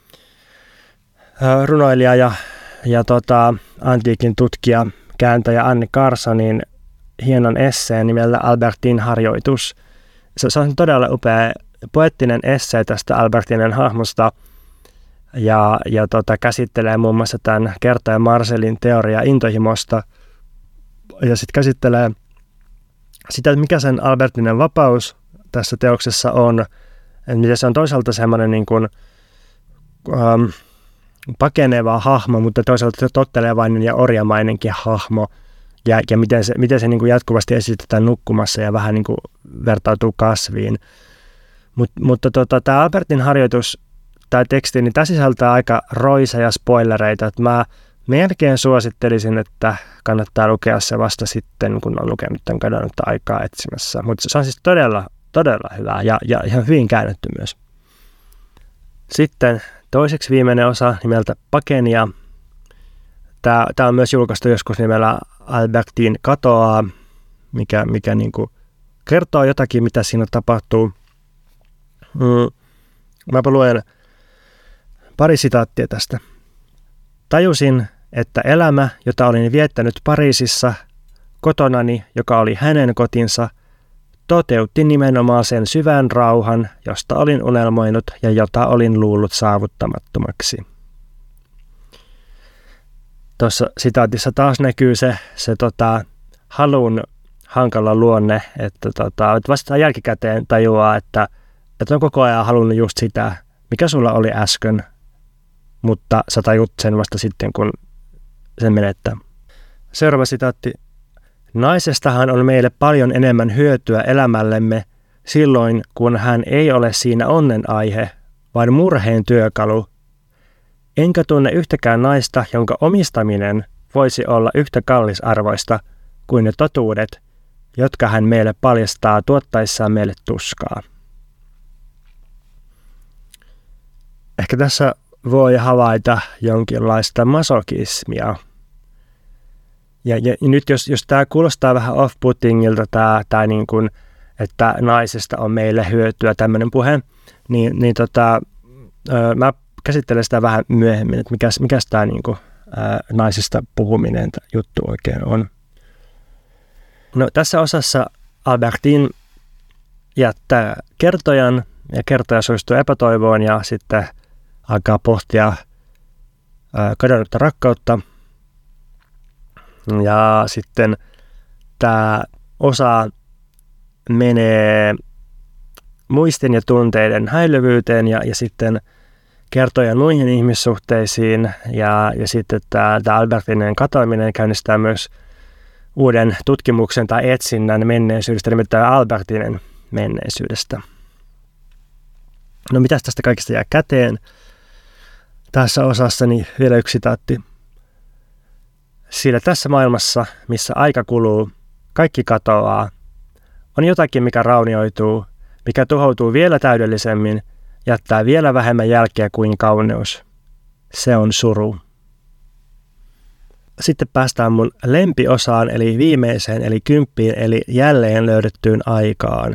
runoilija ja antiikin tutkija, kääntäjä Anne Carsonin hienon esseen nimellä Albertine harjoitus. Se on todella upea poeettinen essee tästä Albertinen hahmosta ja käsittelee muun muassa tämän kertoja Marcelin teoria intohimosta ja sitten käsittelee sitä, että mikä sen Albertinen vapaus tässä teoksessa on, että miten se on toisaalta semmoinen niin kuin, pakeneva hahmo, mutta toisaalta tottelevainen ja orjamainenkin hahmo. Ja miten se niin kuin jatkuvasti esitetään nukkumassa ja vähän niin kuin vertautuu kasviin. Mutta tämä Albertin harjoitus, tämä teksti, niin tämä sisältää aika roiseja spoilereita. Että mä melkein suosittelisin, että kannattaa lukea se vasta sitten, kun on lukenut tämän kadonnutta aikaa etsimässä. Mutta se on siis todella, todella hyvää ja ihan hyvin käännetty myös. Sitten toiseksi viimeinen osa nimeltä Pakenia. Tämä on myös julkaistu joskus nimellä Albertine katoaa, mikä niin kuin kertoo jotakin, mitä siinä tapahtuu. Mäpä luen pari sitaattia tästä. Tajusin, että elämä, jota olin viettänyt Pariisissa, kotonani, joka oli hänen kotinsa, toteutti nimenomaan sen syvän rauhan, josta olin unelmoinut ja jota olin luullut saavuttamattomaksi. Tuossa sitaatissa taas näkyy se halun hankala luonne, että vasta jälkikäteen tajuaa, että on koko ajan halunnut just sitä, mikä sulla oli äsken, mutta sä tajut sen vasta sitten, kun sen menettää. Seuraava sitaatti. Naisestahan on meille paljon enemmän hyötyä elämällemme silloin, kun hän ei ole siinä onnen aihe, vaan murheen työkalu. Enkä tunne yhtäkään naista, jonka omistaminen voisi olla yhtä kallisarvoista kuin ne totuudet, jotka hän meille paljastaa tuottaessaan meille tuskaa. Ehkä tässä voi havaita jonkinlaista masokismia. Ja nyt jos tämä kuulostaa vähän off-puttingilta, tämä niin kuin, että naisesta on meille hyötyä tämmöinen puhe, niin mä käsittelen sitä vähän myöhemmin, että mikäs tämä niin kuin, naisista puhuminen juttu oikein on. No, tässä osassa Albertine jättää kertojan ja kertoja suistuu epätoivoon ja sitten alkaa pohtia kadonnutta rakkautta. Ja sitten tämä osa menee muistin ja tunteiden häilyvyyteen ja sitten kertoja muihin ihmissuhteisiin ja sitten tämä Albertinen katoaminen käynnistää myös uuden tutkimuksen tai etsinnän menneisyydestä, nimittäin Albertinen menneisyydestä. No mitäs tästä kaikesta jää käteen? Tässä osassani vielä yksi sitaatti. Sillä tässä maailmassa, missä aika kuluu, kaikki katoaa, on jotakin, mikä raunioituu, mikä tuhoutuu vielä täydellisemmin, jättää vielä vähemmän jälkeä kuin kauneus. Se on suru. Sitten päästään mun lempiosaan, eli viimeiseen, eli 10, eli jälleen löydettyyn aikaan.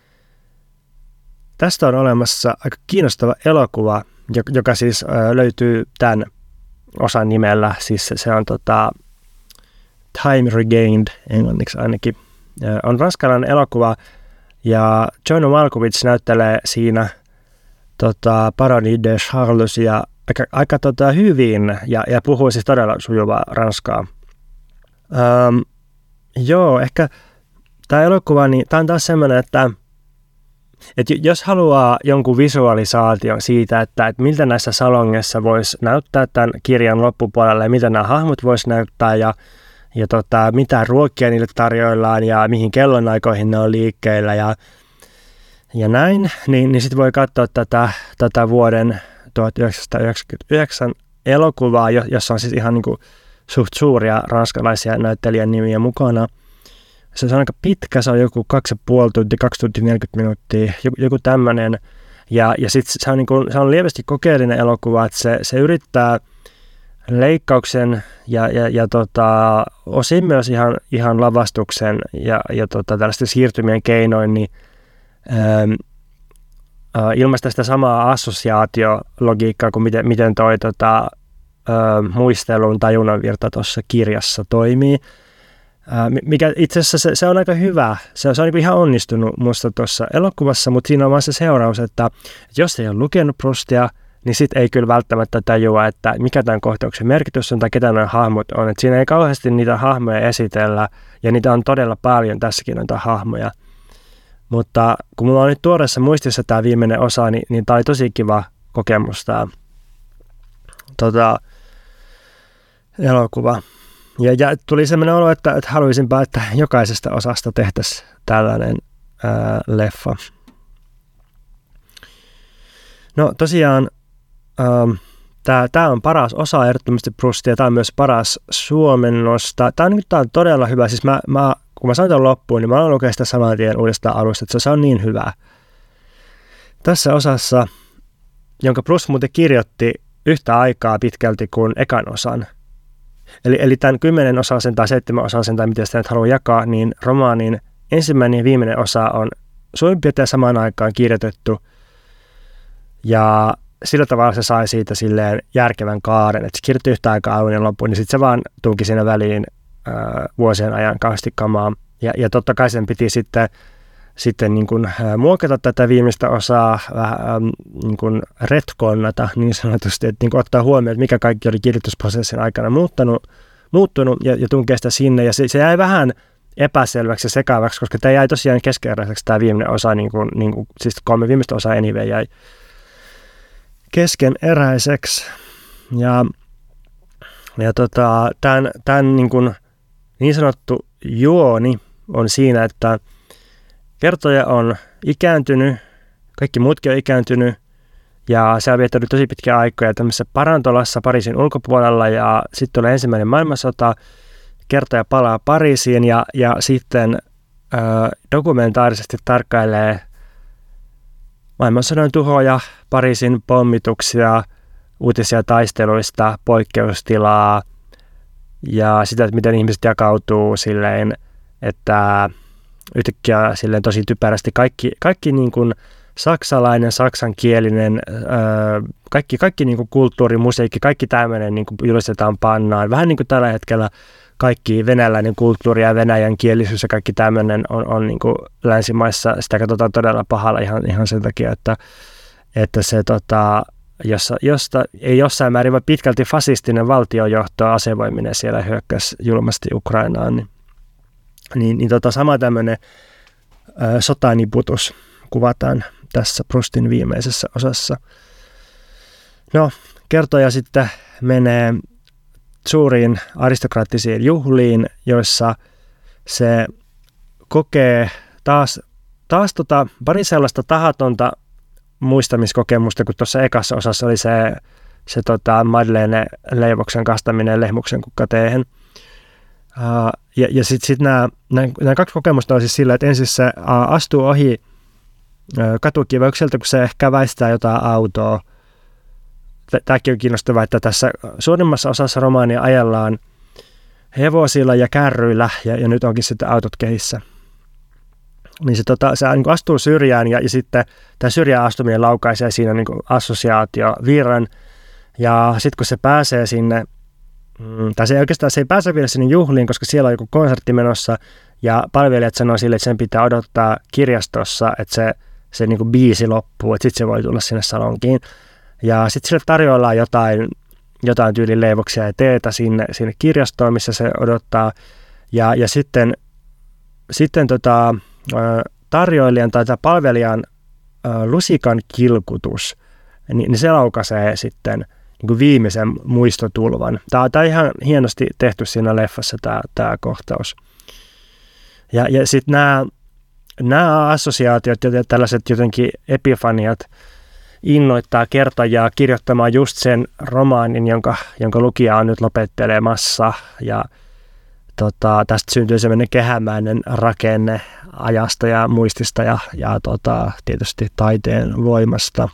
Tästä on olemassa aika kiinnostava elokuva, joka siis löytyy tämän osan nimellä. Siis se on Time Regained, englanniksi ainakin. On ranskalainen elokuva, ja John Malkovich näyttelee siinä Paradis de Charlesia aika hyvin ja puhuu siis todella sujuvaa ranskaa. Ehkä tämä elokuva, niin tämä on taas semmoinen, että jos haluaa jonkun visualisaation siitä, että miltä näissä salongeissa voisi näyttää tämän kirjan loppupuolella ja mitä nämä hahmot voisi näyttää ja mitä ruokia niille tarjoillaan ja mihin kellonaikoihin ne on liikkeellä ja näin, niin sitten voi katsoa tätä vuoden 1999 elokuvaa, jossa on siis ihan niin kuin suht suuria ranskalaisia näyttelijän nimiä mukana. Se on aika pitkä, se on joku 2,5 tuntia, 2 tuntia 40 minuuttia, joku tämmöinen. Ja sitten se on lievästi kokeellinen elokuva, että se yrittää leikkauksen ja osin myös ihan lavastuksen ja tällaisten siirtymien keinoin, niin ilmaista sitä samaa assosiaatiologiikkaa kuin miten toi muistelun tajunnan-virta tuossa kirjassa toimii. Mikä itse asiassa se on aika hyvä. Se on niin ihan onnistunut musta tuossa elokuvassa, mutta siinä on vaan se seuraus, että jos ei ole lukenut Proustia, niin sitten ei kyllä välttämättä tajua, että mikä tämän kohtauksen merkitys on tai ketä nuo hahmot on. Et siinä ei kauheasti niitä hahmoja esitellä, ja niitä on todella paljon tässäkin noita hahmoja. Mutta kun mulla on nyt tuoreessa muistissa tämä viimeinen osa, niin tämä oli tosi kiva kokemus tämä elokuva. Ja tuli sellainen olo, että haluaisinpa, että jokaisesta osasta tehtäisiin tällainen leffa. No tosiaan, tämä on paras osa ehdottomasti Proustia, tämä on myös paras suomennosta. Tämä on todella hyvä, siis kun mä sain tämän loppuun, niin mä aloin lukea sitä saman tien uudestaan alusta, että se on niin hyvä. Tässä osassa, jonka Proust muuten kirjoitti yhtä aikaa pitkälti kuin ekan osan, eli tämän 10 osasen tai 7 osasen tai miten sitä nyt haluaa jakaa, niin romaanin ensimmäinen ja viimeinen osa on suurin piirtein samaan aikaan kirjoitettu, ja sillä tavalla se sai siitä silleen järkevän kaaren, että se kirjoitti yhtä aikaa alun ja loppuun, niin sitten se vaan tunki siinä väliin vuosien ajan kauheasti kamaa. Ja totta kai sen piti sitten niin kuin muokata tätä viimeistä osaa, niin kuin retkonnata niin sanotusti, että niin kuin ottaa huomioon, että mikä kaikki oli kirjoitusprosessin aikana muuttunut ja tunkea sitä sinne. Ja se jäi vähän epäselväksi ja sekaavaksi, koska tämä jäi tosiaan keskeneräiseksi tämä viimeinen osa, niin kuin, siis 3 viimeistä osaa anyway jäi keskeneräiseksi. Ja tämän niin sanottu juoni on siinä, että kertoja on ikääntynyt, kaikki muutkin on ikääntynyt, ja se on viettänyt tosi pitkiä aikoja tämmöisessä Parantolassa Pariisin ulkopuolella, ja sitten tulee ensimmäinen maailmansota, kertoja palaa Pariisiin, ja sitten dokumentaarisesti tarkkailee maailmansodan tuhoja, Pariisin pommituksia, uutisia taisteluista, poikkeustilaa, ja sitä, että miten ihmiset jakautuu silleen, että yhtäkkiä silleen tosi typerästi kaikki niin kuin saksalainen, saksankielinen, kaikki niin kuin kulttuuri, musiikki, kaikki tämmöinen niin kuin julistetaan pannaan. Vähän niin kuin tällä hetkellä kaikki venäläinen kulttuuri ja venäjän kielisyys ja kaikki tämmöinen on niin kuin länsimaissa, sitä katsotaan todella pahalla ihan sen takia, että se josta ei jossain määrin vaan pitkälti fasistinen valtiojohto asevoiminen siellä hyökkäsi julmasti Ukrainaan, niin sama tämmöinen sotaniputus kuvataan tässä Proustin viimeisessä osassa. No, kertoja sitten menee suuriin aristokraattisiin juhliin, joissa se kokee taas pari sellaista tahatonta muistamiskokemusta, kun tuossa ekassa osassa oli se Madeleine leivoksen kastaminen lehmuksen kukkateehen. Ja sitten nämä kaksi kokemusta on siis sillä, että ensin se astuu ohi katukiveykseltä, kun se ehkä väistää jotain autoa. Tämäkin on kiinnostavaa, että tässä suurimmassa osassa romaania ajellaan hevosilla ja kärryillä, ja nyt onkin sitten autot kehissä. Niin se niin astuu syrjään, ja sitten tämä syrjään astuminen laukaisee siinä niin assosiaatiovirran, ja sitten kun se pääsee sinne, tai se ei pääse vielä sinne juhliin, koska siellä on joku konsertti menossa, ja palvelijat sanoo sille, että sen pitää odottaa kirjastossa, että se niin kuin biisi loppuu, että sitten se voi tulla sinne salonkiin. Ja sitten sille tarjoillaan jotain tyylin leivoksia ja teetä sinne kirjastoon, missä se odottaa. Ja sitten tarjoilijan tai palvelijan lusikan kilkutus, niin se laukaisee sitten niin kuin viimeisen muistotulvan. Tämä on ihan hienosti tehty siinä leffassa tämä kohtaus. Ja sitten nämä assosiaatiot ja tällaiset jotenkin epifaniat innoittaa kertojaa kirjoittamaan just sen romaanin, jonka lukija on nyt lopettelemassa. Ja tästä syntyy sellainen kehämäinen rakenne ajasta ja muistista ja tietysti taiteen voimasta.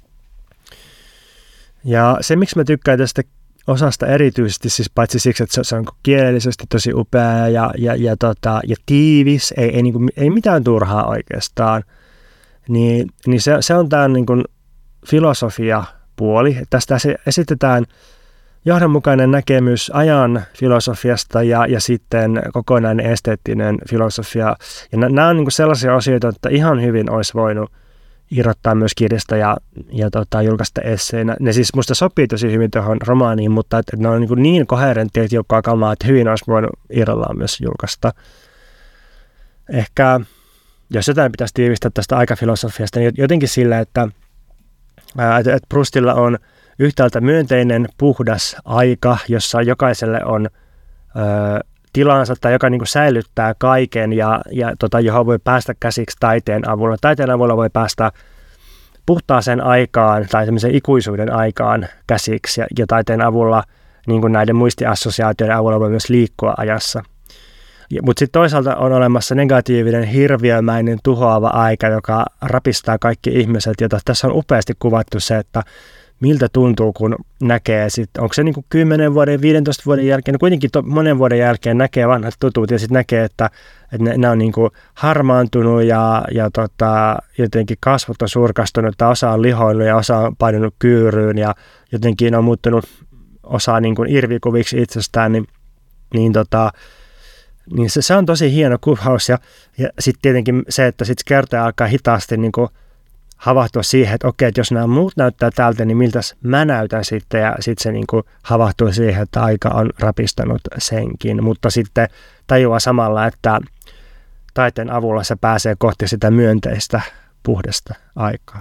Ja se, miksi mä tykkään tästä osasta erityisesti, siis paitsi siksi, että se on kielellisesti tosi upea ja tiivis, ei mitään turhaa oikeastaan, niin se on tämä niin kuin filosofia-puoli. Tästä esitetään johdonmukainen näkemys ajan filosofiasta ja sitten kokonainen esteettinen filosofia. Ja nämä on niin kuin sellaisia asioita, että ihan hyvin olisi voinut irrottaa myös kirjasta ja julkaista esseinä. Ne siis musta sopii tosi hyvin tuohon romaaniin, mutta että ne on niin koherenttia ja tiukkaa kamaa, että hyvin olisi voinut irrallaan myös julkaista. Ehkä, jos jotain pitäisi tiivistää tästä aikafilosofiasta, niin jotenkin sillä, että Proustilla on yhtäältä myönteinen, puhdas aika, jossa jokaiselle on tilansa tai joka niin kuin säilyttää kaiken ja johon voi päästä käsiksi taiteen avulla. Taiteen avulla voi päästä puhtaaseen aikaan tai semmoisen ikuisuuden aikaan käsiksi ja taiteen avulla, niin kuin näiden muistiassosiaatioiden avulla voi myös liikkua ajassa. Mutta sitten toisaalta on olemassa negatiivinen, hirviömäinen, tuhoava aika, joka rapistaa kaikki ihmiset, jota tässä on upeasti kuvattu se, että miltä tuntuu, kun näkee, onko se niin kuin 10 vuoden, 15 vuoden jälkeen, no kuitenkin monen vuoden jälkeen näkee vanhat tutut ja sitten näkee, että ne on niin kuin harmaantunut ja jotenkin kasvot on surkastunut, tai osa on lihoillut ja osa on painunut kyyryyn ja jotenkin on muuttunut osa niin kuin irvikuviksi itsestään, niin se on tosi hieno kuvaus ja sitten tietenkin se, että sitten kertoja alkaa hitaasti niin kuin havahtua siihen, että okei, että jos nämä muut näyttää tältä, niin miltäs mä näytän sitten, ja sitten se niin kuin havahtuu siihen, että aika on rapistanut senkin, mutta sitten tajuaa samalla, että taiteen avulla se pääsee kohti sitä myönteistä, puhdasta aikaa.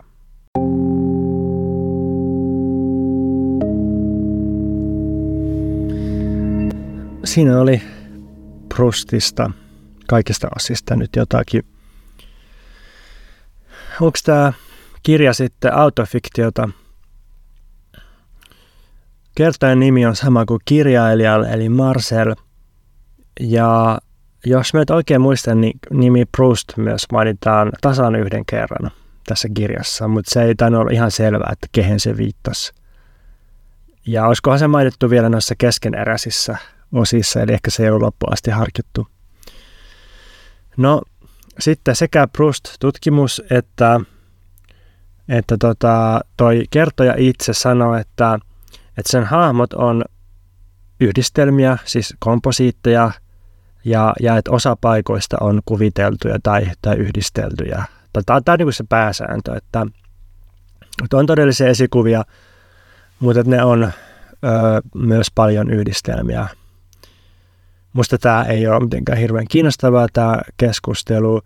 Siinä oli Proustista kaikista osista nyt jotakin. Onko tämä kirja sitten autofiktiota? Kertojan nimi on sama kuin kirjailijalla, eli Marcel. Ja jos mä nyt oikein muistan, niin nimi Proust myös mainitaan tasan yhden kerran tässä kirjassa, mutta se ei tainnut olla ihan selvää, että kehen se viittasi. Ja olisikohan se mainittu vielä noissa keskeneräisissä osissa, eli ehkä se ei ollut loppuun asti harkittu. No, sitten sekä Proust-tutkimus että toi kertoja itse sanoi, että sen hahmot on yhdistelmiä, siis komposiitteja, ja että osa paikoista on kuviteltuja tai yhdisteltyjä. Tämä on niin kuin se pääsääntö, että on todellisia esikuvia, mutta ne on myös paljon yhdistelmiä. Musta tämä ei ole mitenkään hirveän kiinnostavaa tämä keskustelu.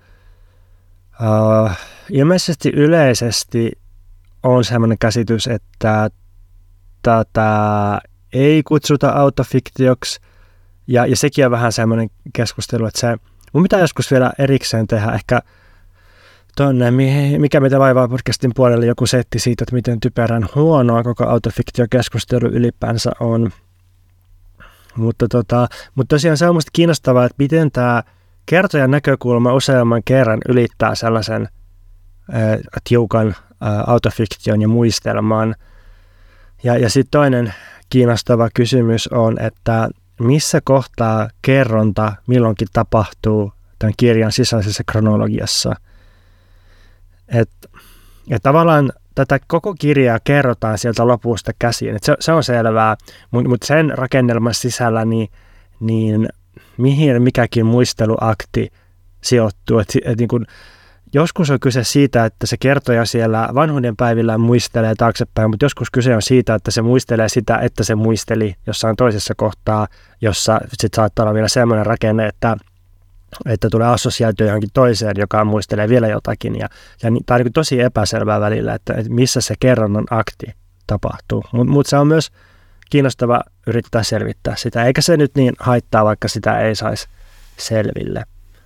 Ilmeisesti yleisesti on sellainen käsitys, että tätä ei kutsuta autofiktioksi. Ja sekin on vähän semmoinen keskustelu, että mun pitää joskus vielä erikseen tehdä ehkä tuonne, mikä meitä vaivaa podcastin puolelle, joku setti siitä, että miten typerän huonoa koko autofiktiokeskustelu ylipäänsä on. Mutta tosiaan se on musta kiinnostavaa, että miten tämä kertojan näkökulma useamman kerran ylittää sellaisen tiukan autofiktion ja muistelman. Ja sitten toinen kiinnostava kysymys on, että missä kohtaa kerronta milloinkin tapahtuu tämän kirjan sisäisessä kronologiassa. Että tavallaan tätä koko kirjaa kerrotaan sieltä lopusta käsiin. Se on selvää, mutta sen rakennelman sisällä niin mihin mikäkin muisteluakti sijoittuu. Et niin kun, joskus on kyse siitä, että se kertoja siellä vanhuudenpäivillä muistelee taaksepäin, mutta joskus kyse on siitä, että se muistelee sitä, että se muisteli jossain toisessa kohtaa, jossa sitten saattaa olla vielä sellainen rakenne, että tulee assosiaatio johonkin toiseen, joka muistelee vielä jotakin. Tämä on niin tosi epäselvää välillä, että missä se kerronnan akti tapahtuu. Mutta se on myös kiinnostava yrittää selvittää sitä, eikä se nyt niin haittaa, vaikka sitä ei saisi selville.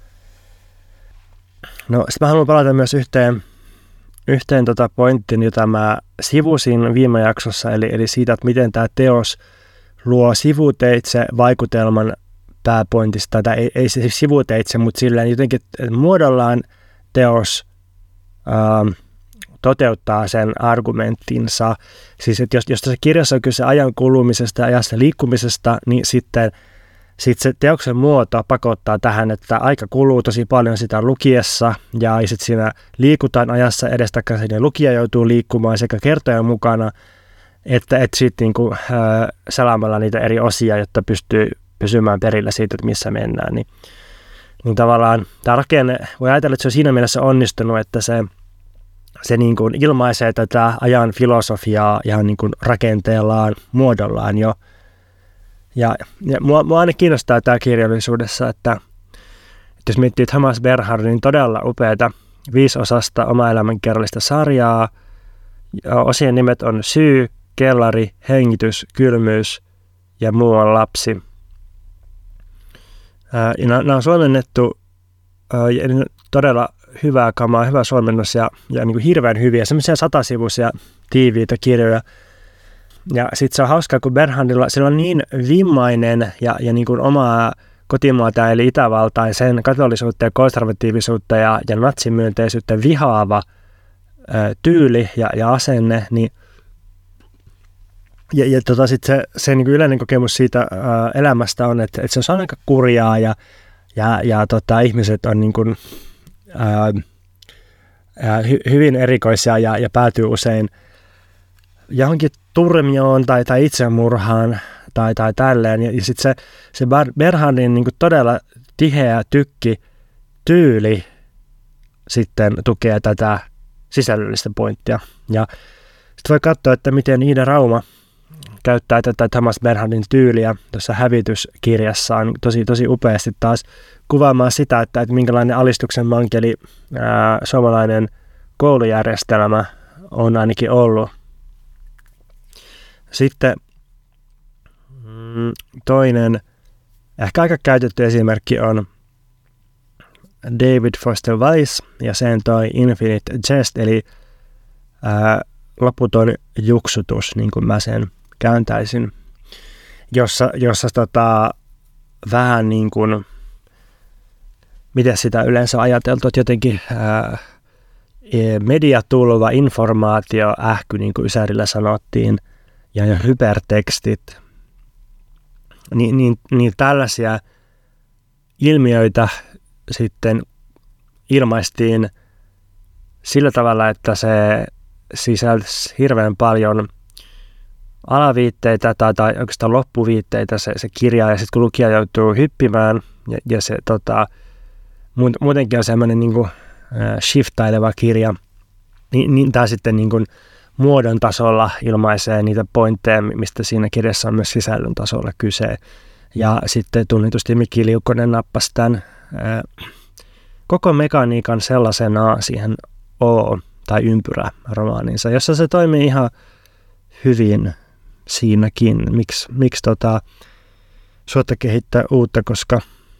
No, sitten mä haluan palata myös yhteen pointtiin, jota mä sivusin viime jaksossa, eli siitä, että miten tämä teos luo sivuteitse vaikutelman pääpointista, tai ei siis sivuteitse, mutta silleen jotenkin muodollaan teos toteuttaa sen argumenttinsa. Siis, että jos tässä kirjassa on kyse ajan kulumisesta ja ajasta liikkumisesta, niin sitten se teoksen muoto pakottaa tähän, että aika kuluu tosi paljon sitä lukiessa, ja sitten siinä liikutaan ajassa edestakaisin, ja lukija joutuu liikkumaan sekä kertojan mukana, että sitten niinku, selaamalla niitä eri osia, jotta pystyy pysymään perillä siitä, että missä mennään. Niin tavallaan tämä rakenne, voi ajatella, että se on siinä mielessä onnistunut, että se niin kuin ilmaisee tätä ajan filosofiaa ihan niin kuin rakenteellaan, muodollaan jo. Ja mua aina kiinnostaa tämä kirjallisuudessa, että jos miettii Thomas Bernhardin todella upeata 5-osasta oma elämänkerrallista sarjaa, osien nimet on Syy, Kellari, Hengitys, Kylmyys ja Muu on lapsi. Nämä on suomennettu todella hyvää kamaa, hyvä suomennos ja niin kuin hirveän hyviä, semmoisia 100-sivuisia tiiviitä kirjoja. Ja sitten se on hauskaa, kun Bernhardilla sillä on niin vimmainen ja niin kuin omaa kotimaata eli itävaltaisen katolisuutta ja konservatiivisuutta ja natsimyönteisyyttä vihaava tyyli ja asenne, niin sitten se niin kuin yleinen kokemus siitä elämästä on, että se on aika kurjaa ja ihmiset on niin kuin, hyvin erikoisia ja päätyy usein johonkin turmioon tai itsemurhaan tai tälleen. Ja sitten se Bernhardin niin kuin todella tiheä tyyli sitten tukee tätä sisällöllistä pointtia. Ja sitten voi katsoa, että miten Iida Rauma käyttää tätä Thomas Bernhardin tyyliä tuossa Hävityskirjassaan tosi upeasti taas kuvaamaan sitä, että minkälainen alistuksen mankeli suomalainen koulujärjestelmä on ainakin ollut. Sitten toinen, ehkä aika käytetty esimerkki on David Foster Wallace ja sen toi Infinite Jest, eli loputon juksutus, niin kuin mä sen kääntäisin, jossa vähän niin kuin, miten sitä yleensä ajateltu, että jotenkin mediatulva, informaatio, ähky, niin kuin Ysärillä sanottiin, ja hypertekstit, niin tällaisia ilmiöitä sitten ilmaistiin sillä tavalla, että se sisälsi hirveän paljon alaviitteitä tai oikeastaan loppuviitteitä se kirja, ja sitten kun lukija joutuu hyppimään, ja se muutenkin on semmoinen niin kuin shiftaileva kirja, niin tämä sitten niin kuin muodon tasolla ilmaisee niitä pointteja, mistä siinä kirjassa on myös sisällön tasolla kyse. Ja sitten tunnetusti Mikki Liukkonen nappasi tämän koko mekaniikan sellaisenaan siihen O- tai ympyrä-romaaninsa, jossa se toimii ihan hyvin. siinäkin. Miksi suotta kehittää uutta, koska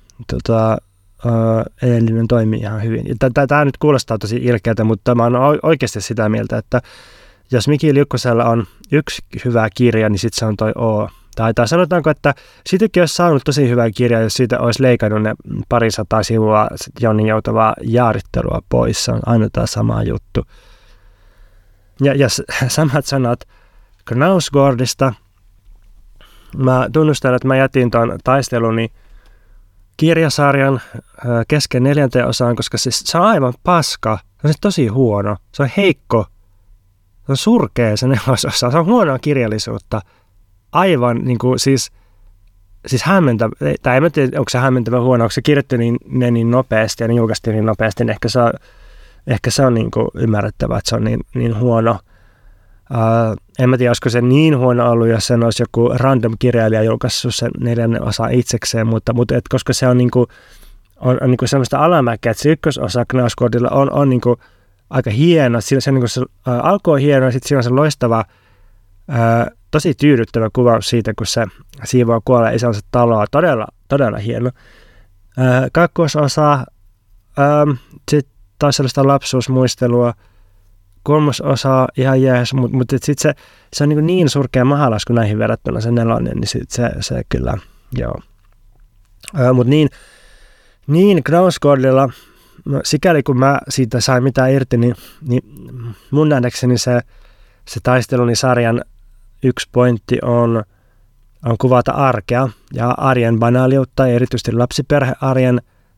edellinen toimii ihan hyvin. Tämä nyt kuulostaa tosi ilkeältä, mutta mä oon oikeasti sitä mieltä, että jos Miki Liukkosella on yksi hyvä kirja, niin sitten se on toi O. Tai sanotaanko, että siitäkin olisi saanut tosi hyvä kirja, jos siitä olisi leikannut ne 200 sivua jonnin joutavaa jaarittelua pois. Se on aina tämä sama juttu. Ja samat sanat Knausgårdista. Mä tunnustan, että mä jätin tuon taisteluni kirjasarjan kesken 4. osaan, koska se on aivan paska. Se on tosi huono. Se on heikko. Se on surkea se 4. osa. Se on huonoa kirjallisuutta. Aivan niin kuin siis hämmentävä, tai en tiedä, onko se hämmentävä huono, onko se kirjoittu niin nopeasti ja niin julkaistiin niin nopeasti, niin ehkä se on niin kuin ymmärrettävää, että se on niin huono. En mä tiedä, olisiko se niin huono ollut, jos sen olisi joku random kirjailija julkaissut sen 4. osa itsekseen, mutta koska se on, niin kuin sellaista alamäkeä, että se 1. osa Knausgårdilla on niin kuin aika hieno, se on niin kuin se alkoi hieno ja sitten siinä on se loistava, tosi tyydyttävä kuvaus siitä, kun se siivoo kuolee isänsä taloa. Todella, todella hieno. 2. osa, sitten taas sellaista lapsuusmuistelua. 3. osa ihan jees, mutta sitten se on niin surkea mahalasku näihin verrattuna se 4, niin sitten se kyllä, joo. Mutta niin Knausgårdilla, no, sikäli kun mä siitä sain mitään irti, niin mun nähdäkseni se taisteluni sarjan yksi pointti on kuvata arkea ja arjen banaaliutta, erityisesti lapsiperhearjen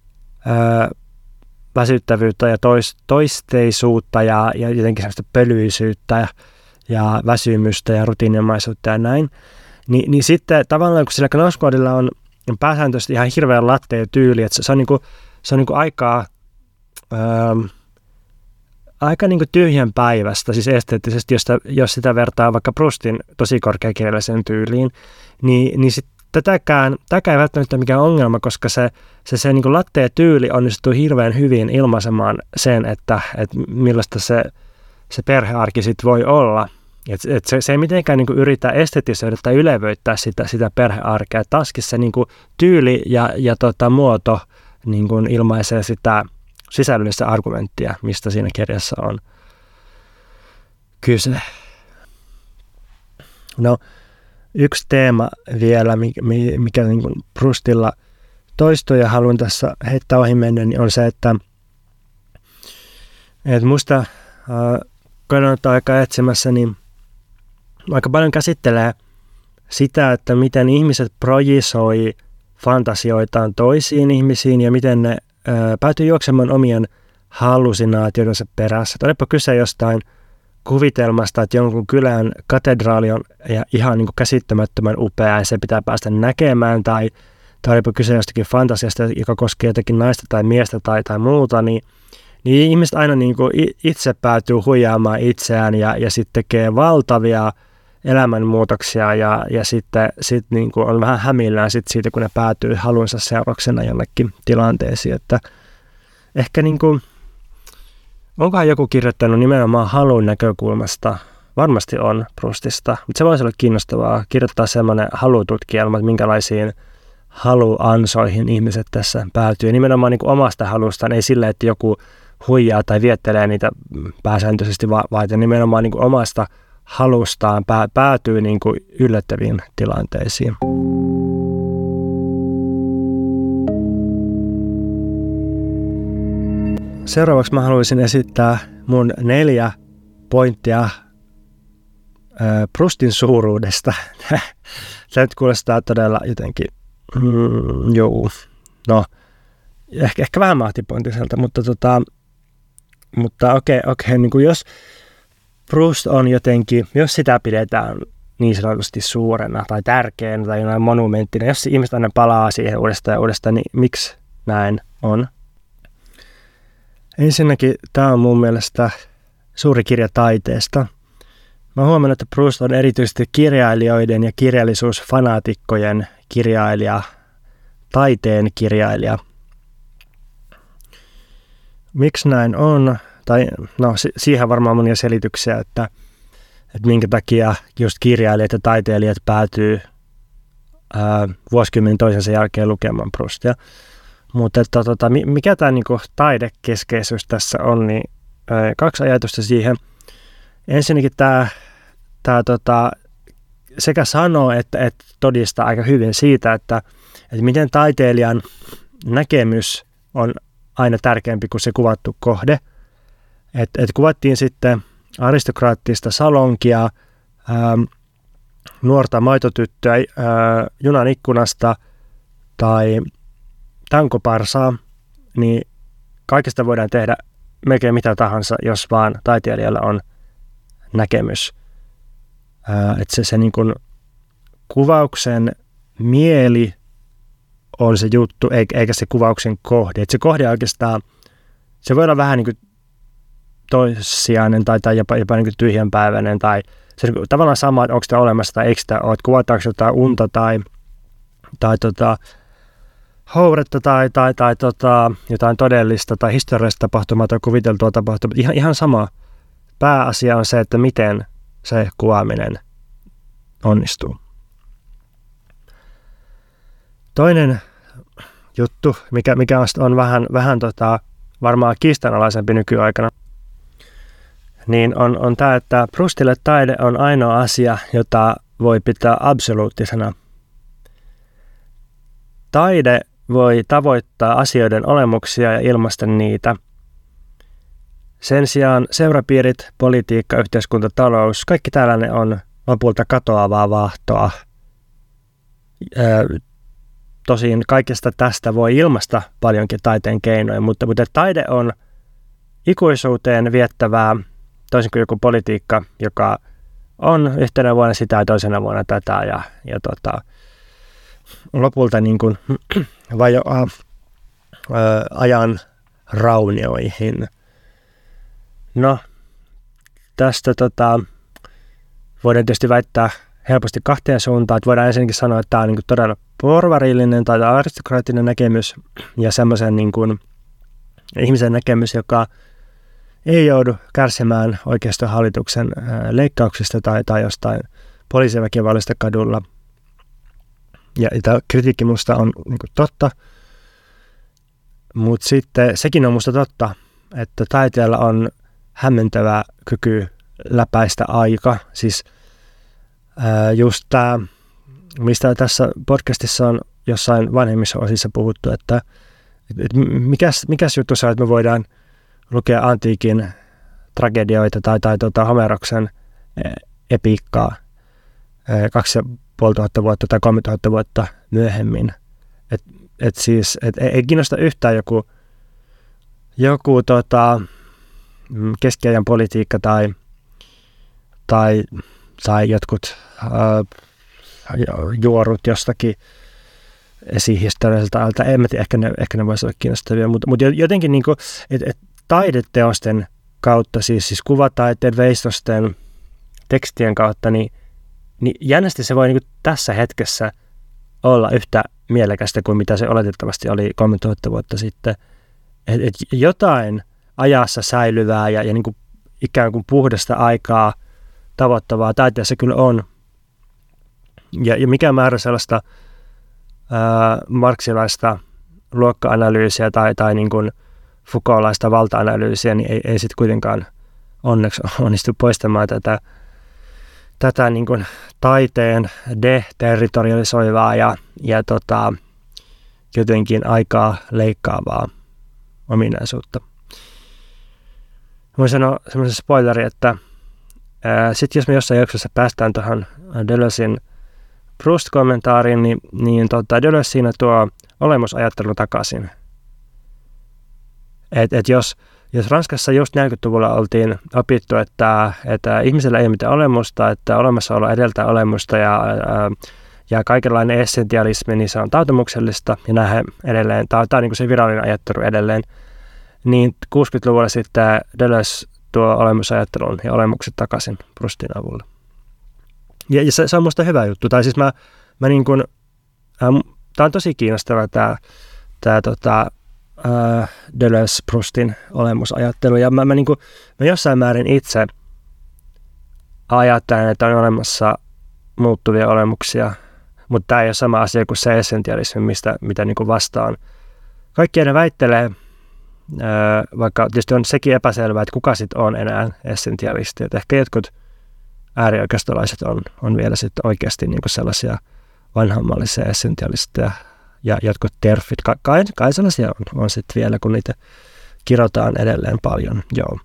väsyttävyyttä ja toisteisuutta ja jotenkin sellaista pölyisyyttä ja väsymystä ja rutiinimaisuutta ja näin. Niin sitten tavallaan, kun sillä Knausgårdilla on pääsääntöisesti ihan hirveän lattea tyyli, että se on niinku aika niin kuin tyhjän päivästä, siis esteettisesti, jos sitä vertaa vaikka Proustin tosi korkeakieliseen tyyliin, niin sit tätäkään ei välttämättä mikään ongelma, koska se niin kuin lattea tyyli onnistuu hirveän hyvin ilmaisemaan sen, että millaista se perhearki sit voi olla. Se ei mitenkään niin kuin yritä estetisoida tai ylevöittää sitä perhearkea. Taaskin se niin kuin tyyli ja muoto niin kuin ilmaisee sitä sisällöllistä argumenttia, mistä siinä kirjassa on kyse. No, yksi teema vielä, mikä niin kuin Proustilla toistuu ja haluan tässä heittää ohi mennä, niin on se, että musta kun on aika etsimässä, niin aika paljon käsittelee sitä, että miten ihmiset projisoi fantasioitaan toisiin ihmisiin ja miten ne päätyy juoksemaan omien hallusinaatioidensa perässä. Olipa kyse jostain kuvitelmasta, että jonkun kylän katedraali on ihan niin kuin käsittämättömän upea ja se pitää päästä näkemään, tai olipa kyse jostakin fantasiasta, joka koskee jotakin naista tai miestä tai muuta, niin ihmiset aina niin kuin itse päätyy huijaamaan itseään ja sitten tekee valtavia elämänmuutoksia ja sitten niin kuin on vähän hämillään siitä, kun ne päätyy halunsa seurauksena jonnekin tilanteisiin. Että ehkä niin kuin, onkohan joku kirjoittanut nimenomaan halun näkökulmasta? Varmasti on Proustista, mutta se voisi olla kiinnostavaa kirjoittaa semmoinen halututkielma, että minkälaisiin haluansoihin ihmiset tässä päätyy. Nimenomaan niin kuin omasta halustaan, ei sillä, että joku huijaa tai viettelee niitä pääsääntöisesti, vaan nimenomaan niin kuin omasta halustaan päätyy niin kuin yllättäviin tilanteisiin. Seuraavaksi mä haluaisin esittää mun 4 pointtia Proustin suuruudesta. Se nyt kuulostaa todella jotenkin, ehkä vähän mahtipointiselta, mutta okei, niin kuin jos Proust on jotenkin, jos sitä pidetään niin sanotusti suurena tai tärkeänä tai jonain monumenttina, jos ihmiset aina palaa siihen uudestaan ja uudestaan, niin miksi näin on? Ensinnäkin tämä on mun mielestä suuri kirja taiteesta. Mä huomannut, että Proust on erityisesti kirjailijoiden ja kirjallisuusfanaatikkojen kirjailija, taiteen kirjailija. Miksi näin on? Tai no siihen varmaan monia selityksiä, että että minkä takia just kirjailijat ja taiteilijat päätyy vuosikymmenen toisensa jälkeen lukemaan Proustia. Mutta mikä tämä niinku taidekeskeisyys tässä on, niin 2 ajatusta siihen. Ensinnäkin tämä sekä sanoo että todistaa aika hyvin siitä, että miten taiteilijan näkemys on aina tärkeämpi kuin se kuvattu kohde. Et kuvattiin sitten aristokraattista salonkia, nuorta maitotyttöä junan ikkunasta tai tankoparsaa, niin kaikesta voidaan tehdä melkein mitä tahansa, jos vaan taiteilijalla on näkemys. Että se niin kuin kuvauksen mieli on se juttu, eikä se kuvauksen kohde. Että se kohde oikeastaan, se voi olla vähän niin kuin toissijainen tai jopa niin kuin tyhjänpäiväinen, tai se on tavallaan sama, että onko sitä olemassa tai eikö sitä ole, että kuvataanko jotain unta tai houretta tai jotain todellista tai historiallista tapahtumaa tai kuviteltua tapahtumaa. Ihan sama. Pääasia on se, että miten se kuvaaminen onnistuu. Toinen juttu, mikä on vähän varmaan kiistanalaisempi nykyaikana, niin on tämä, että Proustille taide on ainoa asia, jota voi pitää absoluuttisena. Taide voi tavoittaa asioiden olemuksia ja ilmaista niitä. Sen sijaan seurapiirit, politiikka, yhteiskunta, talous, kaikki tällainen on lopulta katoavaa vaahtoa. Tosin kaikesta tästä voi ilmaista paljonkin taiteen keinoja, mutta taide on ikuisuuteen viettävää, toisin kuin joku politiikka, joka on yhtenä vuonna sitä ja toisena vuonna tätä ja lopulta niin kuin vajoaa ajan raunioihin. No, tästä voidaan tietysti väittää helposti 2 suuntaan. Että voidaan ensinnäkin sanoa, että tämä on niin kuin todella porvarillinen tai aristokraattinen näkemys ja semmoisen niin kuin ihmisen näkemys, joka ei joudu kärsimään oikeistohallituksen leikkauksista tai jostain poliisiväkivallista kadulla. Ja tämä kritiikki musta on niin kuin totta, mutta sitten sekin on musta totta, että taiteella on hämmentävä kyky läpäistä aika. Siis just tämä, mistä tässä podcastissa on jossain vanhemmissa osissa puhuttu, että mikäs juttu se on, että me voidaan lukea antiikin tragedioita tai Homeroksen epiikkaa 2500 vuotta tai 3000 vuotta myöhemmin. Et ei kiinnosta yhtään joku keskiajan politiikka tai jotkut juorut jostakin esihistorialliselta ajalta. En mä tiedä, ehkä ne voisi olla kiinnostavia, mutta jotenkin niinku, taideteosten kautta, siis kuvataiteen, veistosten, tekstien kautta, niin jännästi se voi niinku tässä hetkessä olla yhtä mielekästä kuin mitä se oletettavasti oli 3000 vuotta sitten. Et jotain ajassa säilyvää ja niinku ikään kuin puhdasta aikaa tavoittavaa taiteessa kyllä on. Ja mikä määrä sellaista marxilaista luokka-analyysiä tai niin kuin Foucaultlaista valta-analyysiä, niin ei sitten kuitenkaan onneksi onnistu poistamaan tätä niin kuin taiteen deterritorialisoivaa ja jotenkin aikaa leikkaavaa ominaisuutta. Voin sanoa semmoisen spoileri, että sitten jos me jossain jaksossa päästään tuohon Deleuzen Proust-kommentaariin, niin Deleuze siinä tuo olemusajattelun takaisin. Et jos Ranskassa just 40-luvulla oltiin opittu, että ihmisellä ei ole mitään olemusta, että olemassaolo edeltää olemusta ja kaikenlainen essentialismi, niin se on tautumuksellista ja nähdään edelleen, tämä on niin kuin se virallinen ajattelu edelleen, niin 60-luvulla sitten Deleuze tuo olemusajattelun ja olemukset takaisin Proustin avulla. Ja se on musta hyvä juttu. Tai siis mä niin kuin, tää on tosi kiinnostava tää Deleuze Proustin olemusajattelu. Ja mä jossain määrin itse ajattelen, että on olemassa muuttuvia olemuksia, mutta tämä ei ole sama asia kuin se essentialismi, mitä niin kuin vastaan. Kaikki ne väittelee, vaikka tietysti on sekin epäselvää, että kuka sitten on enää essentialisti. Että ehkä jotkut äärioikeistolaiset on vielä sitten oikeasti niin kuin sellaisia vanhammallisia essentialisteja ja jotkut terfit. Kai sellaisia on sitten vielä, kun niitä kirotaan edelleen paljon. Joo.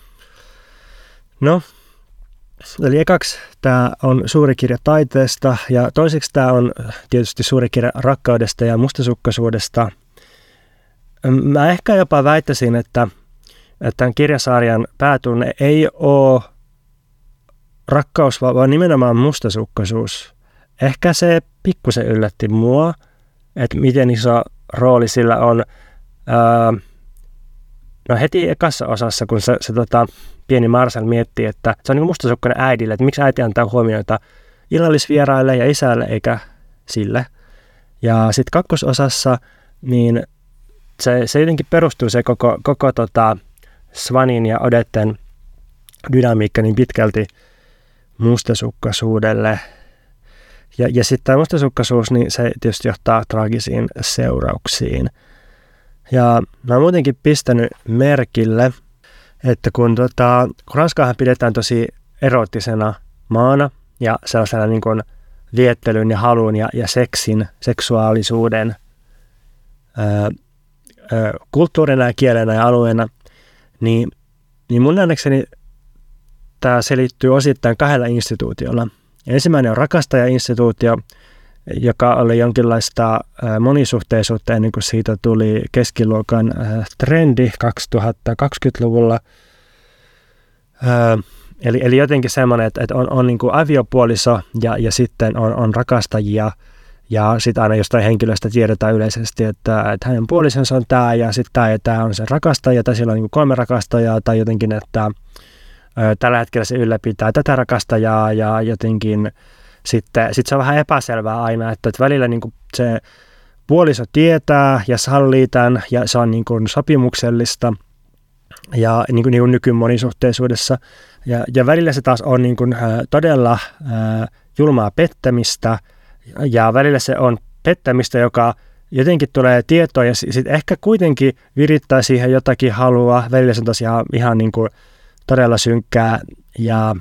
No, eli ekaksi tämä on suuri kirja taiteesta ja toiseksi tämä on tietysti suuri kirja rakkaudesta ja mustasukkaisuudesta. Mä ehkä jopa väittäisin, että tämän kirjasarjan päätunne ei ole rakkaus, vaan nimenomaan mustasukkaisuus. Ehkä se pikkusen yllätti mua, että miten iso rooli sillä on. No heti ekassa osassa, kun se pieni Marcel miettii, että se on niin kuin mustasukkainen äidille, että miksi äiti antaa huomioita illallisvieraille ja isälle eikä sille. Ja sitten kakkososassa, niin se jotenkin perustuu se koko Swanin ja Odetten dynamiikka niin pitkälti mustasukkaisuudelle. Ja sitten tämä mustasukkaisuus, niin se tietysti johtaa traagisiin seurauksiin. Ja mä oon muutenkin pistänyt merkille, että kun Ranskaahan pidetään tosi eroottisena maana ja sellaisena niin kuin viettelyn ja halun ja seksin, seksuaalisuuden kulttuurina ja kielenä ja alueena, niin mun nähdäkseni tämä selittyy osittain kahdella instituutiolla. Ensimmäinen on rakastaja-instituutio, joka oli jonkinlaista monisuhteisuutta ennen kuin siitä tuli keskiluokan trendi 2020-luvulla. Eli jotenkin semmoinen, että on niin kuin aviopuoliso ja sitten on rakastajia ja sitten aina jostain henkilöstä tiedetään yleisesti, että hänen puolisonsa on tämä ja sitten tämä on se rakastaja tai sillä on niin kuin 3 rakastajaa tai jotenkin, että tällä hetkellä se ylläpitää tätä rakastajaa ja jotenkin sitten se on vähän epäselvää aina, että välillä niin kuin se puoliso tietää ja sallii tämän ja se on niin kuin sopimuksellista ja niin kuin nykymonisuhteisuudessa ja välillä se taas on niin kuin todella julmaa pettämistä ja välillä se on pettämistä, joka jotenkin tulee tietoa ja sitten ehkä kuitenkin virittää siihen jotakin halua. Välillä se on tosiaan ihan niin kuin todella synkkää ja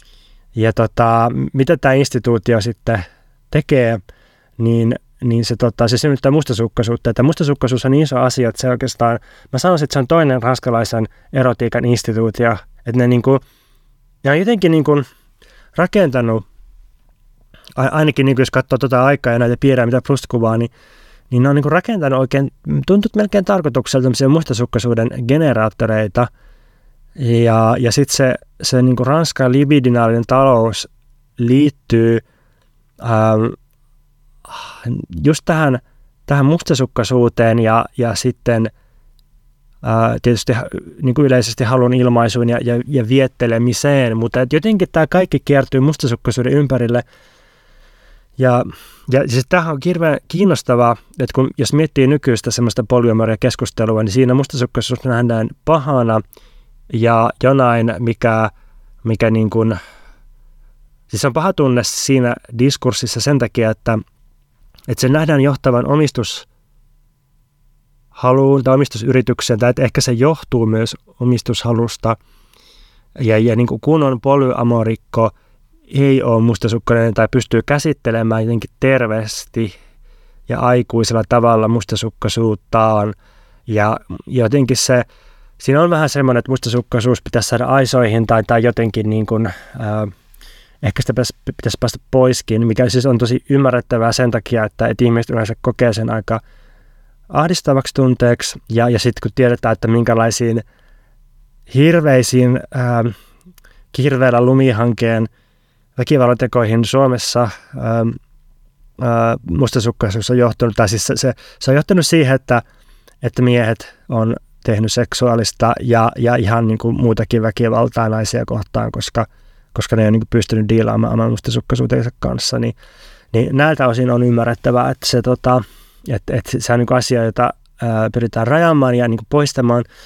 mitä tämä instituutio sitten tekee, niin se synnyttää mustasukkaisuutta. Että mustasukkaisuus on niin iso asia, että se oikeastaan, mä sanoisin, että se on toinen ranskalaisen erotiikan instituutio. Että ne on jotenkin niin kuin rakentanut, ainakin niin kuin jos katsoo aikaa ja näitä piirejä, mitä Proust kuvaa, niin ne on niin kuin rakentanut oikein, tuntuu melkein tarkoituksella tämmöisiä mustasukkaisuuden generaattoreita. Ja sitten se niin kuin Ranskan libidinaalinen talous liittyy just tähän mustasukkaisuuteen ja sitten tietysti niin kuin yleisesti halun ilmaisuun ja viettelemiseen, mutta jotenkin tämä kaikki kiertyy mustasukkaisuuden ympärille. Ja siis tämähän on hirveän kiinnostavaa, että jos miettii nykyistä semmoista polyamoria-keskustelua, niin siinä mustasukkaisuus nähdään pahana ja jonain, mikä niin kuin, siis on paha tunne siinä diskurssissa sen takia, että se nähdään johtavan omistushaluun tai omistusyritykseen, tai että ehkä se johtuu myös omistushalusta. Ja niin kuin kun on polyamorikko, ei ole mustasukkainen tai pystyy käsittelemään jotenkin terveesti ja aikuisella tavalla mustasukkaisuuttaan. Ja jotenkin siinä on vähän semmoinen, että mustasukkaisuus pitäisi saada aisoihin tai jotenkin niin kuin, ehkä sitä pitäisi päästä poiskin, mikä siis on tosi ymmärrettävää sen takia, että ihmiset yleensä kokee sen aika ahdistavaksi tunteeksi. Ja sitten kun tiedetään, että minkälaisiin hirveisiin kirveellä lumihankeen väkivallantekoihin Suomessa mustasukkaisuus on johtunut, tai siis se on johtanut siihen, että miehet on tehnyt seksuaalista ja ihan niin kuin muutakin väkivaltaa naisia kohtaan, koska ne ei ole niin kuin pystynyt diilaamaan oman mustasukkaisuutensa kanssa, niin näiltä osin on ymmärrettävää, että se on niin kuin asia, jota pyritään rajaamaan ja niin kuin poistamaan,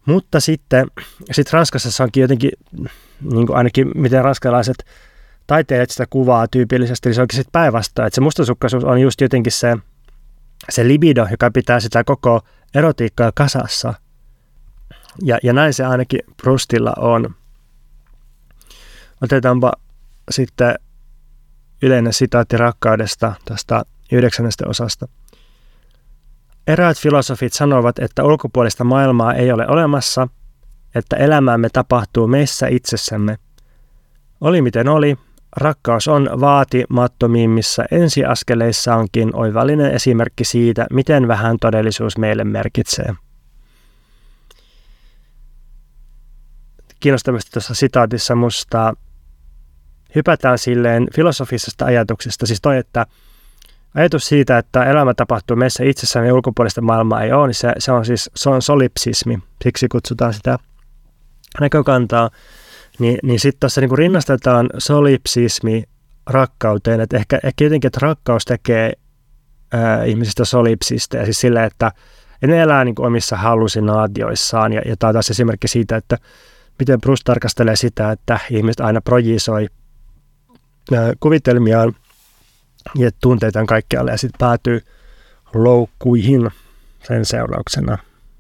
Mutta sitten Ranskassa se onkin jotenkin, niin kuin ainakin miten ranskalaiset taiteilijat sitä kuvaa tyypillisesti, niin se onkin sitten päinvastoin, että se mustasukkaisuus on just jotenkin se libido, joka pitää sitä koko erotiikkaa kasassa. Ja näin se ainakin Proustilla on. Otetaanpa sitten yleinen sitaatti rakkaudesta tästä 9. osasta. Eräät filosofit sanovat, että ulkopuolista maailmaa ei ole olemassa, että elämämme tapahtuu meissä itsessämme. Oli miten oli, rakkaus on vaatimattomimmissa ensiaskeleissaankin oivallinen esimerkki siitä, miten vähän todellisuus meille merkitsee. Kiinnostavasti tuossa sitaatissa musta hypätään silleen filosofisesta ajatuksesta, siis toi, että ajatus siitä, että elämä tapahtuu meissä itsessämme ja ulkopuolista maailmaa ei ole, niin se on solipsismi, siksi kutsutaan sitä näkökantaa. Niin sitten tuossa niinku rinnastetaan solipsismi rakkauteen, että ehkä jotenkin, että rakkaus tekee ihmisistä solipsista ja siis silleen, että ne elää niinku omissa hallusinaatioissaan ja tämä on taas esimerkki siitä, että miten Proust tarkastelee sitä, että ihmiset aina projisoi kuvitelmiaan ja tunteitaan kaikkialle ja sitten päätyy loukkuihin sen seurauksena.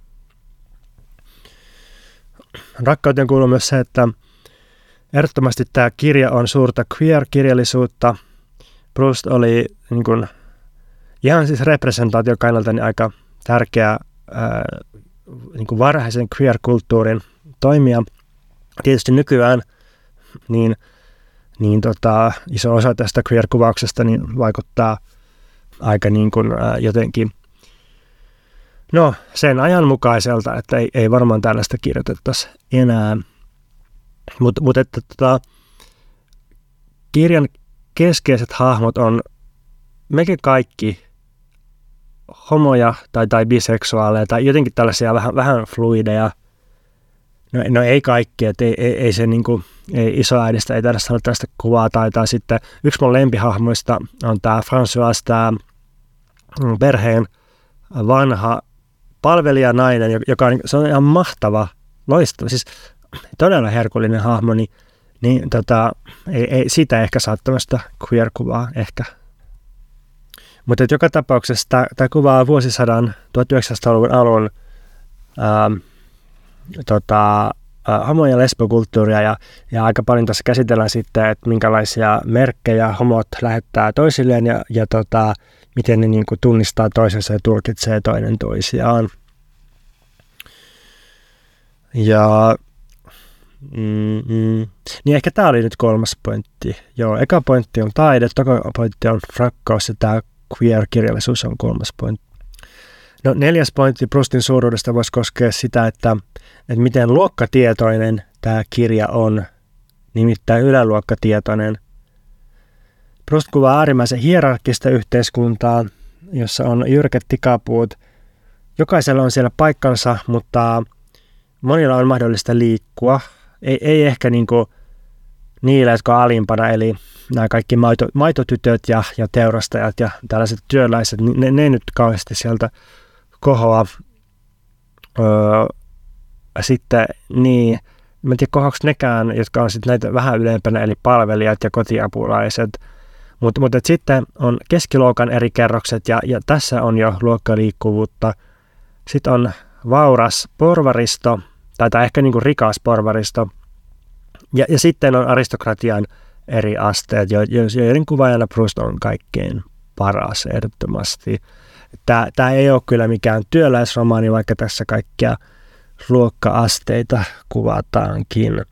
Rakkauteen kuuluu myös se, että ehdottomasti tämä kirja on suurta queer-kirjallisuutta. Proust oli niin kuin, ihan siis representaation kannalta niin aika tärkeä niin kuin varhaisen queer-kulttuurin toimija. Tietysti nykyään niin iso osa tästä queer-kuvauksesta niin vaikuttaa aika niin kuin, jotenkin sen ajan mukaiselta, että ei varmaan tällaista kirjoitettaisi enää. Mutta että kirjan keskeiset hahmot on mekin kaikki homoja tai biseksuaaleja tai jotenkin tällaisia vähän fluideja. No ei kaikki, että ei se niinku, ei isoäidistä ei tarvitse sanoa tästä kuvaa tai sitten yksi mun lempihahmoista on tämä François, tämä perheen vanha palvelijanainen, joka on, se on ihan mahtava, loistava, siis todella herkullinen hahmo, niin ei siitä ehkä saa tämmöistä queer-kuvaa ehkä. Mutta joka tapauksessa tämä kuvaa vuosisadan 1900-luvun alun homo- ja lesbokulttuuria ja aika paljon tässä käsitellään sitten, että minkälaisia merkkejä homot lähettää toisilleen ja miten ne niin kuin tunnistaa toisensa ja tulkitsee toinen toisiaan. Ja niin ehkä tämä oli nyt 3. pointti. Joo, eka pointti on taide, toka pointti on rakkaus ja tämä queer-kirjallisuus on 3. pointti. No 4. pointti Proustin suuruudesta voisi koskea sitä, että miten luokkatietoinen tämä kirja on, nimittäin yläluokkatietoinen. Proust kuvaa äärimmäisen hierarkkista yhteiskuntaa, jossa on jyrkät tikapuut. Jokaisella on siellä paikkansa, mutta monilla on mahdollista liikkua. Ei ehkä niinku niillä, jotka on alimpana, eli nämä kaikki maitotytöt ja teurastajat ja tällaiset työläiset, ne nyt kauheasti sieltä kohoa. Sitten niin, mä en tiedä kohoako nekään, jotka on sitten näitä vähän ylempänä, eli palvelijat ja kotiapulaiset. Mutta sitten on keskiluokan eri kerrokset ja tässä on jo luokkaliikkuvuutta. Sitten on vauras porvaristo, tai ehkä niinku rikas porvaristo. Ja sitten on aristokratian eri asteet, joiden kuvaajana Proust on kaikkein paras ehdottomasti. Tämä ei ole kyllä mikään työläisromaani, vaikka tässä kaikkia luokka-asteita kuvataankin.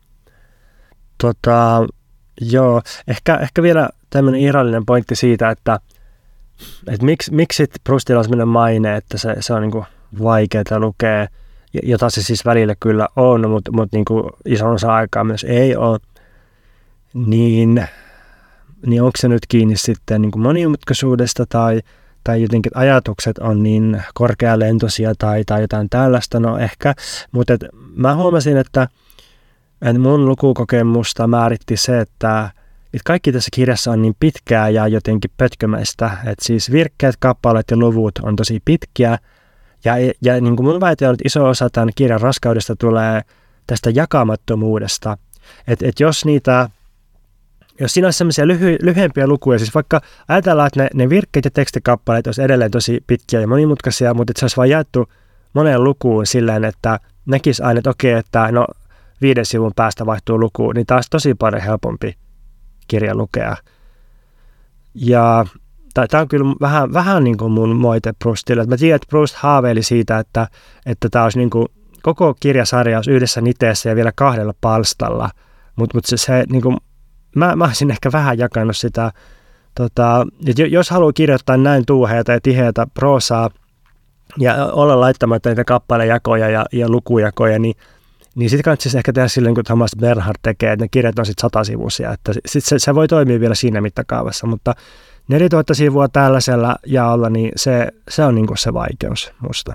Joo, ehkä vielä tämmöinen irrallinen pointti siitä, että miksi Proustilla on sellainen maine, että se on niinku vaikeaa lukea, jota se siis välillä kyllä on, mutta niinku ison osa aikaa myös ei ole, niin onko se nyt kiinni sitten niinku monimutkaisuudesta tai jotenkin ajatukset on niin korkealentoisia tai jotain tällaista, no ehkä, mutta mä huomasin, että mun lukukokemusta määritti se, että kaikki tässä kirjassa on niin pitkää ja jotenkin pötkömäistä, että siis virkkeet, kappaleet ja luvut on tosi pitkiä Ja niin kuin mun väite on, että iso osa tämän kirjan raskaudesta tulee tästä jakamattomuudesta. Että jos siinä olisi sellaisia lyhyempiä lukuja, siis vaikka ajatellaan, että ne virkkeet ja tekstikappaleet olisi edelleen tosi pitkiä ja monimutkaisia, mutta että se olisi vain jaettu moneen lukuun silleen, että näkisi aina, että okei, että no 5 sivun päästä vaihtuu lukuun, niin taas tosi paljon helpompi kirja lukea. Ja tämä on kyllä vähän niin kuin mun moite Proustille. Mä tiedän, että Proust haaveili siitä, että tämä olisi niin kuin koko kirjasarja olisi yhdessä niteessä ja vielä 2 palstalla. Mutta se niin kuin, mä olisin ehkä vähän jakanut sitä, että jos haluaa kirjoittaa näin tuuheata ja tiheätä proosaa ja olla laittamatta niitä kappalejakoja ja lukujakoja, niin sitten kannattaisi ehkä tehdä silleen, kun Thomas Bernhard tekee, että ne kirjat on sitten 100-sivuisia. Että se voi toimia vielä siinä mittakaavassa, mutta 4000 sivua tällaisella jaolla, niin se on niin kuin se vaikeus musta.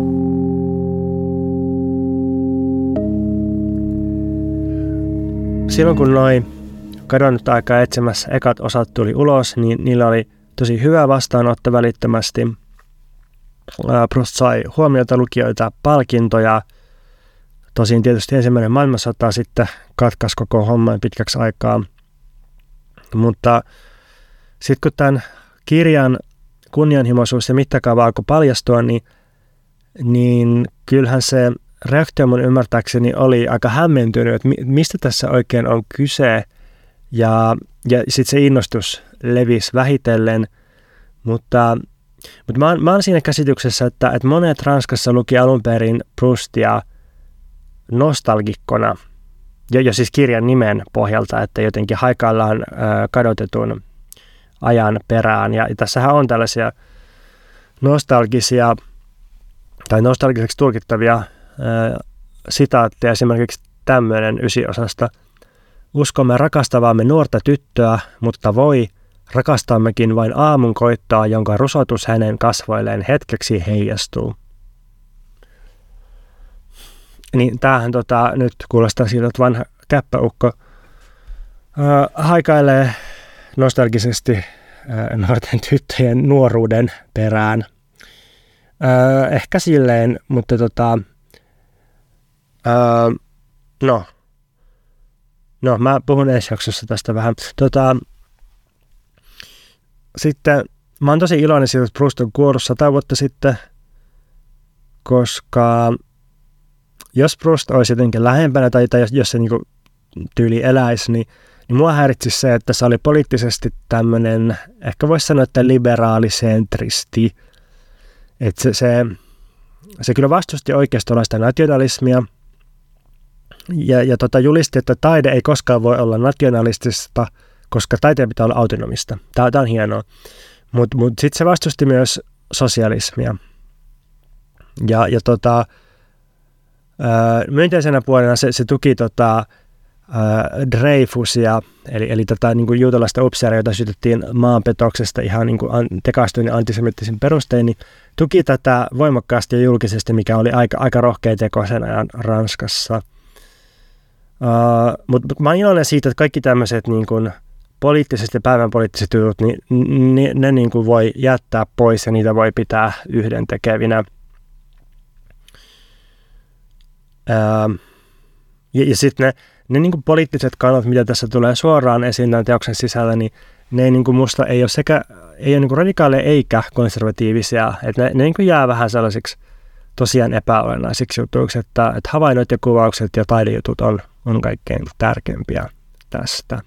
Silloin kun kadonnut aikaa etsimässä ekat osat tuli ulos, niin niillä oli tosi hyvä vastaanotto välittömästi. Proust sai huomiota lukijoilta, palkintoja. Tosin tietysti ensimmäinen maailmansota sitten katkaisi koko homman pitkäksi aikaa. Mutta sitten kun tämän kirjan kunnianhimoisuus ja mittakaava alkoi paljastua, niin kyllähän se reaktio mun ymmärtääkseni oli aika hämmentynyt, että mistä tässä oikein on kyse. Ja sitten se innostus levisi vähitellen, mutta mä oon siinä käsityksessä, että monet Ranskassa luki alun perin Proustia nostalgikkona, jo siis kirjan nimen pohjalta, että jotenkin haikaillaan kadotetun ajan perään. Ja tässähän on tällaisia nostalgisia tai nostalgiseksi tulkittavia sitaatteja, esimerkiksi tämmöinen 9-osasta. Uskomme rakastavaamme nuorta tyttöä, mutta rakastammekin vain aamun koittaa, jonka rusotus hänen kasvoilleen hetkeksi heijastuu. Niin tämähän nyt kuulostaa siltä, että vanha käppäukko haikailee nostalgisesti nuorten tyttöjen nuoruuden perään. Ehkä silleen, mutta mä puhun ensi jaksossa tästä vähän. Sitten mä oon tosi iloinen siitä, että Proust on kuollut 100 vuotta sitten, koska jos Proust olisi jotenkin lähempänä tai jos se niinku tyyli eläisi, niin mua häiritsisi se, että se oli poliittisesti tämmöinen, ehkä voisi sanoa, että liberaalisentristi. Että se kyllä vastusti oikeistolaista nationalismia ja julisti, että taide ei koskaan voi olla nationalistista, koska taiteen pitää olla autonomista. Tämä on hienoa. Mutta sitten se vastusti myös sosialismia. Ja myönteisenä puolena se tuki Dreyfusia, eli tätä niin kuin juutalaista upseeria, jota syytettiin maanpetoksesta ihan niin kuin tekaistuin ja antisemittisin perustein, niin tuki tätä voimakkaasti ja julkisesti, mikä oli aika rohkea teko sen ajan Ranskassa. Mutta mä oon iloinen siitä, että kaikki tämmöiset niin kuin poliittiset ja päivänpoliittiset jutut, niin ne niin kuin voi jättää pois ja niitä voi pitää yhdentekevinä. Ja sitten ne niin kuin poliittiset kannat, mitä tässä tulee suoraan esiin tämän teoksen sisällä, niin ne niin kuin musta ei ole niin kuin radikaaleja eikä konservatiivisia. Että ne niin kuin jää vähän sellaisiksi tosiaan epäolennaisiksi jutuiksi, että havainnot ja kuvaukset ja taidejutut on kaikkein tärkeimpiä tästä.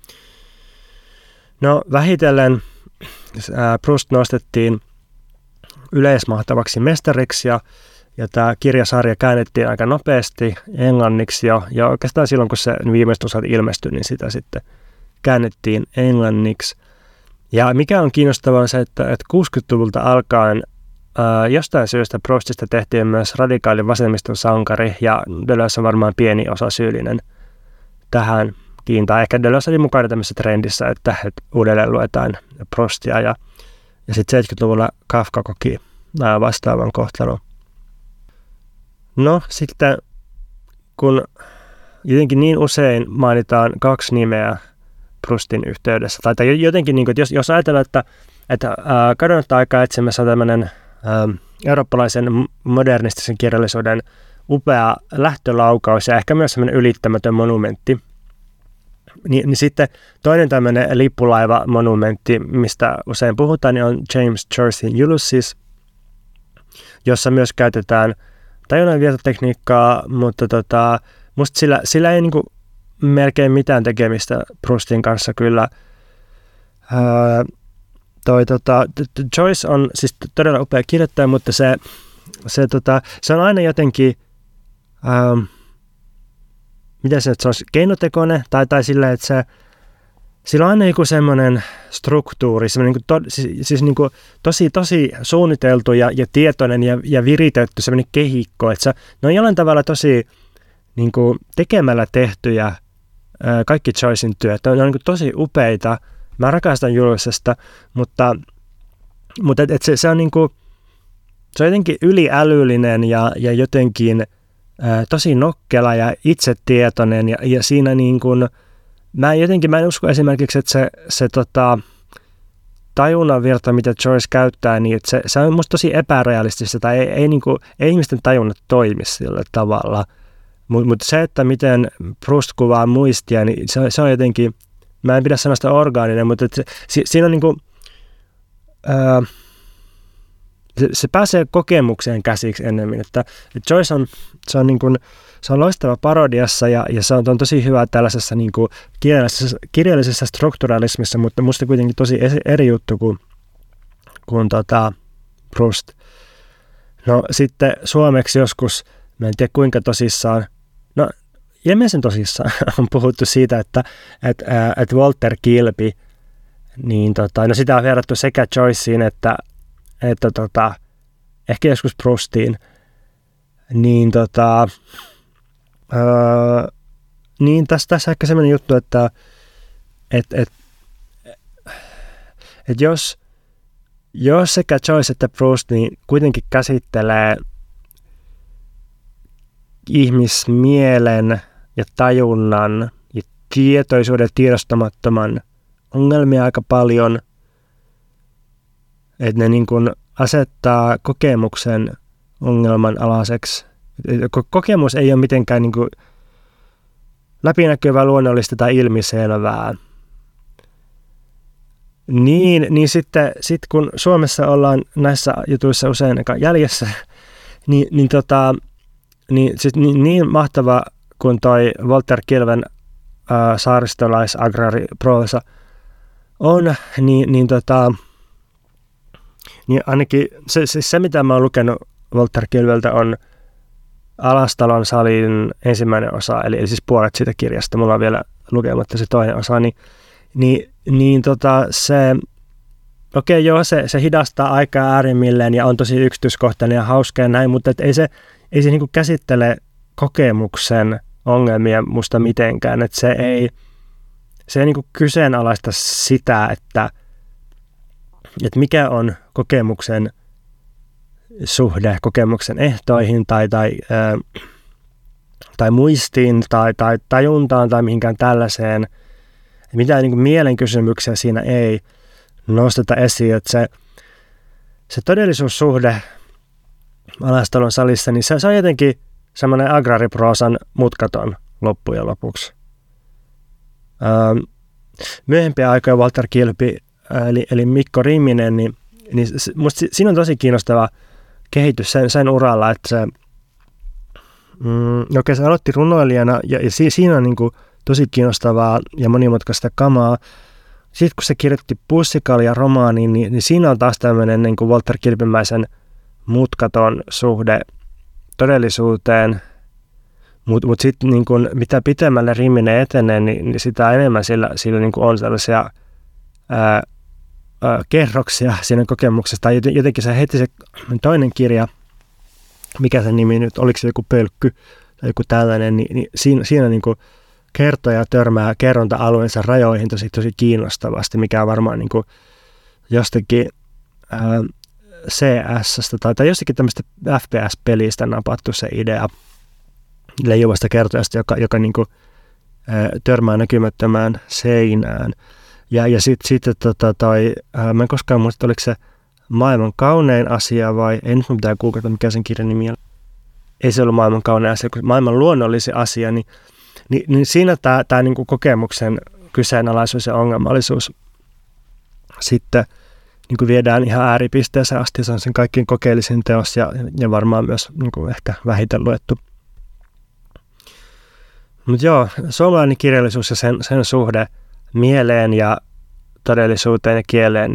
No vähitellen Proust nostettiin yleismahtavaksi mestariksi ja tämä kirjasarja käännettiin aika nopeasti englanniksi ja oikeastaan silloin, kun se viimeiset osat ilmestyi, niin sitä sitten käännettiin englanniksi. Ja mikä on kiinnostavaa on se, että 60-luvulta alkaen jostain syystä Proustista tehtiin myös radikaali vasemmiston sankari ja Deleuze on varmaan pieni osa syyllinen tähänkin. Tai ehkä Deleuze oli mukana tämmöisessä trendissä, että uudelleen luetaan Proustia ja sitten 70-luvulla Kafka koki vastaavan kohtalon. No sitten kun jotenkin niin usein mainitaan 2 nimeä Proustin yhteydessä, tai jotenkin, niin kuin, että jos ajatellaan, että kadonnutta aikaa etsimässä on tämmöinen eurooppalaisen modernistisen kirjallisuuden upea lähtölaukaus ja ehkä myös sellainen ylittämätön monumentti. Niin sitten toinen tämmöinen lippulaiva-monumentti, mistä usein puhutaan, niin on James Joycein Ulysses, jossa myös käytetään tajunnanvietotekniikkaa, mutta musta sillä ei niinku melkein mitään tekemistä Proustin kanssa kyllä. Joyce on siis todella upea kirjoittaja, mutta se on aina jotenkin, mitä se olisi, keinotekoinen tai sillä, että sillä on aina joku semmoinen struktuuri, semmoinen niin tosi suunniteltu ja tietoinen ja viritetty semmoinen kehikko, että ne on jollain tavalla tosi niin kuin tekemällä tehtyjä kaikki Joycein työt. Ne on niin kuin tosi upeita. Mä rakastan Ulyssesta, mutta se on niin kuin, se on jotenkin yliälyllinen ja jotenkin tosi nokkela ja itsetietoinen ja siinä niin kuin, mä en usko esimerkiksi, että se tajunnanvirta, mitä Joyce käyttää, niin että se on musta tosi epärealistista tai ei ihmisten tajunnat toimi sillä tavalla. Mutta se, että miten Proust kuvaa muistia, niin se on jotenkin, mä en pidä sanasta orgaaninen, mutta siinä on niin kuin, se pääsee kokemukseen käsiksi ennemmin. Että Joyce se on loistava parodiassa ja se on tosi hyvä tällaisessa niin kuin kirjallisessa strukturalismissa, mutta musta kuitenkin tosi eri juttu kuin Proust. No sitten suomeksi joskus, mä en tiedä kuinka tosissaan, no ilmeisen tosissaan on puhuttu siitä, että Walter Kilpi, niin no sitä on verrattu sekä Joyceen että ehkä joskus Proustiin, niin niin tässä ehkä semmoinen juttu, että jos sekä Joyce että Proust niin kuitenkin käsittelee ihmismielen ja tajunnan ja tietoisuuden tiedostamattoman ongelmia aika paljon, että ne niin kuin asettaa kokemuksen ongelman alaiseksi. Kokemus ei ole mitenkään niin kuin läpinäkyvää, luonnollista tai ilmiselvää. Niin sitten kun Suomessa ollaan näissä jutuissa usein jäljessä, niin mahtava kuin toi Walter Kilven saaristolais-agrariproosa on, niin ainakin se, mitä mä oon lukenut Walter Kilveltä, on Alastalon salin ensimmäinen osa, eli siis puolet siitä kirjasta, mulla on vielä lukematta se toinen osa, se hidastaa aikaa äärimmilleen ja on tosi yksityiskohtainen ja hauska ja näin, mutta ei se niinku käsittele kokemuksen ongelmia musta mitenkään, että se ei niinku kyseenalaista sitä, että mikä on kokemuksen suhde kokemuksen ehtoihin tai muistiin tai tajuntaan tai mihinkään tällaiseen. Mitään niin kuin mielen kysymyksiä siinä ei nosteta esiin, että se todellisuussuhde Alastalon salissa, niin se on jotenkin semmoinen agrariproosan mutkaton loppujen lopuksi. Myöhempiä aikoja Walter Kilpi, eli Mikko Rimminen, niin musta siinä on tosi kiinnostava kehitys sen uralla, että se aloitti runoilijana ja siinä on niin kuin tosi kiinnostavaa ja monimutkaista kamaa. Sitten kun se kirjoitti Pussikalia-romaanin, niin siinä on taas tämmöinen niin kuin Walter Kilpimäisen mutkaton suhde todellisuuteen. Mutta sitten niin kuin, mitä pitemmälle Rimminen etenee, niin sitä enemmän sillä niin kuin on sellaisia kerroksia siinä kokemuksessa. Tai jotenkin se heti se toinen kirja, mikä sen nimi nyt, oliko se joku Pölkky tai joku tällainen, niin siinä niin kuin kertoja törmää kerronta-alueensa rajoihin tosi kiinnostavasti, mikä on varmaan niin kuin jostakin CS-stä tai jostakin tämmöistä FPS-pelistä napattu se idea leijuvasta kertojasta, joka niin kuin törmää näkymättömään seinään. Ja sitten mä en koskaan muista, oliko se maailman kaunein asia vai, ei nyt pitää googlata mikä sen kirjan nimi on. Ei se ollut maailman kaunein asia, kun maailman luonnollisin asia, niin siinä tämä niin kuin kokemuksen kyseenalaisuus ja ongelmallisuus sitten niin kuin viedään ihan ääripisteeseen asti. Se on sen kaikkein kokeellisin teos ja varmaan myös niin kuin ehkä vähiten luettu. Mutta joo, suomalainen kirjallisuus ja sen suhde mieleen ja todellisuuteen ja kieleen,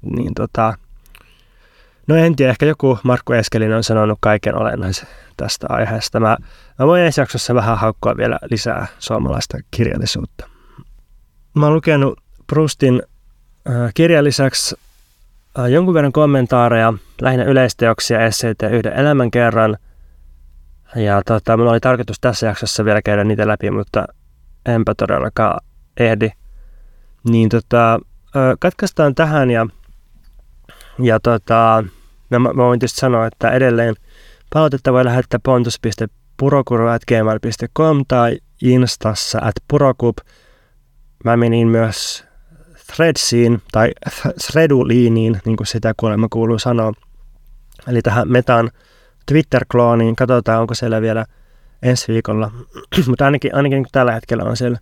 no en tiedä, ehkä joku Markku Eskelinen on sanonut kaiken olennaisen tästä aiheesta. Mä voin ensi jaksossa vähän haukkoa vielä lisää suomalaista kirjallisuutta. Mä oon lukenut Proustin kirjan lisäksi jonkun verran kommentaareja, lähinnä yleisteoksia, esseitä ja yhden elämänkerran. Ja minulla oli tarkoitus tässä jaksossa vielä käydä niitä läpi, mutta enpä todellakaan ehdi. Niin katkaistaan tähän ja mä voin tietysti sanoa, että edelleen palautetta voi lähettää pontus.purokuru@gmail.com tai instassa @purokub. Mä menin myös Threadsiin tai Threaduliiniin, niin kuin sitä kuulemma kuuluu sanoa. Eli tähän Metan Twitter-klooniin. Katsotaan, onko siellä vielä ensi viikolla. Mutta ainakin tällä hetkellä on siellä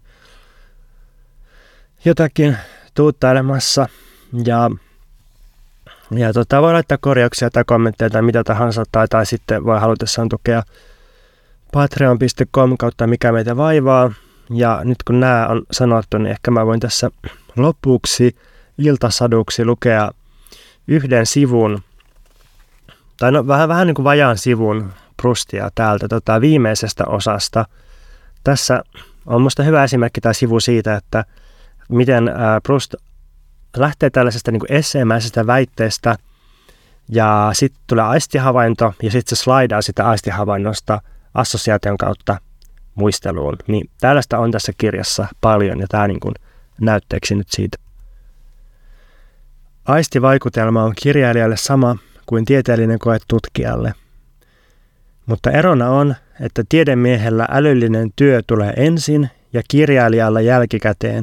jotakin tuuttailemassa. Ja voi laittaa korjauksia tai kommentteja tai mitä tahansa. Tai sitten voi halutessaan tukea patreon.com kautta mikä meitä vaivaa. Ja nyt kun nämä on sanottu, niin ehkä mä voin tässä lopuksi iltasaduksi lukea yhden sivun, tai no vähän niin kuin vajaan sivun Proustia täältä viimeisestä osasta. Tässä on musta hyvä esimerkki tämä sivu siitä, että miten Proust lähtee tällaisesta niin kuin esseemäisestä väitteestä ja sitten tulee aistihavainto ja sitten se slaidaa sitä aistihavainnosta assosiaation kautta muisteluun. Niin tällaista on tässä kirjassa paljon ja tämä niin kuin näytteeksi nyt siitä. Aistivaikutelma on kirjailijalle sama kuin tieteellinen koe tutkijalle. Mutta erona on, että tiedemiehellä älyllinen työ tulee ensin ja kirjailijalla jälkikäteen.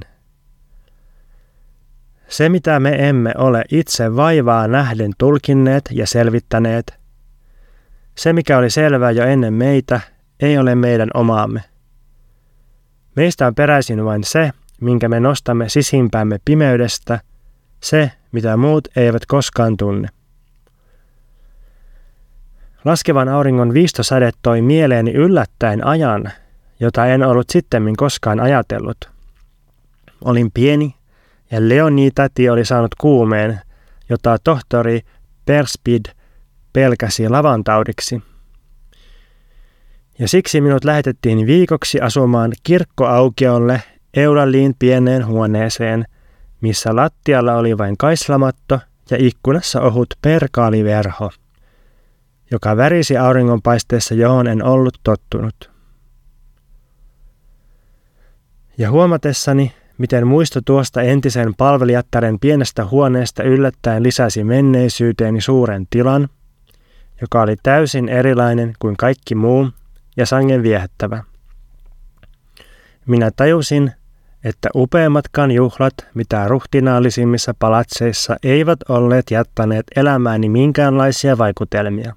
Se, mitä me emme ole itse vaivaa nähden tulkinneet ja selvittäneet, se, mikä oli selvää jo ennen meitä, ei ole meidän omaamme. Meistä on peräisin vain se, minkä me nostamme sisimpäämme pimeydestä, se, mitä muut eivät koskaan tunne. Laskevan auringon viistosäde toi mieleeni yllättäen ajan, jota en ollut sittemmin koskaan ajatellut. Olin pieni, ja Leoni-täti oli saanut kuumeen, jota tohtori Perspid pelkäsi lavantaudiksi. Ja siksi minut lähetettiin viikoksi asumaan kirkkoaukiolle Eulaliin pieneen huoneeseen, missä lattialla oli vain kaislamatto ja ikkunassa ohut perkaaliverho, joka värisi auringonpaisteessa, johon en ollut tottunut. Ja huomatessani, miten muisto tuosta entisen palvelijattaren pienestä huoneesta yllättäen lisäsi menneisyyteeni suuren tilan, joka oli täysin erilainen kuin kaikki muu ja sangen viehättävä. Minä tajusin, että upeimmatkaan juhlat, mitä ruhtinaallisimmissa palatseissa, eivät olleet jättäneet elämääni minkäänlaisia vaikutelmia.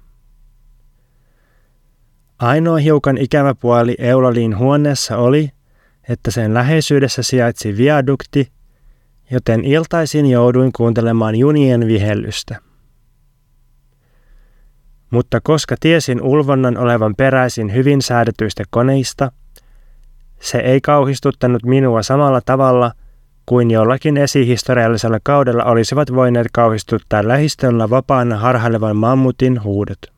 Ainoa hiukan ikävä puoli Eulaliin huoneessa oli, että sen läheisyydessä sijaitsi viadukti, joten iltaisin jouduin kuuntelemaan junien vihellystä. Mutta koska tiesin ulvonnan olevan peräisin hyvin säädetyistä koneista, se ei kauhistuttanut minua samalla tavalla kuin jollakin esihistoriallisella kaudella olisivat voineet kauhistuttaa lähistöllä vapaana harhailevan mammutin huudot.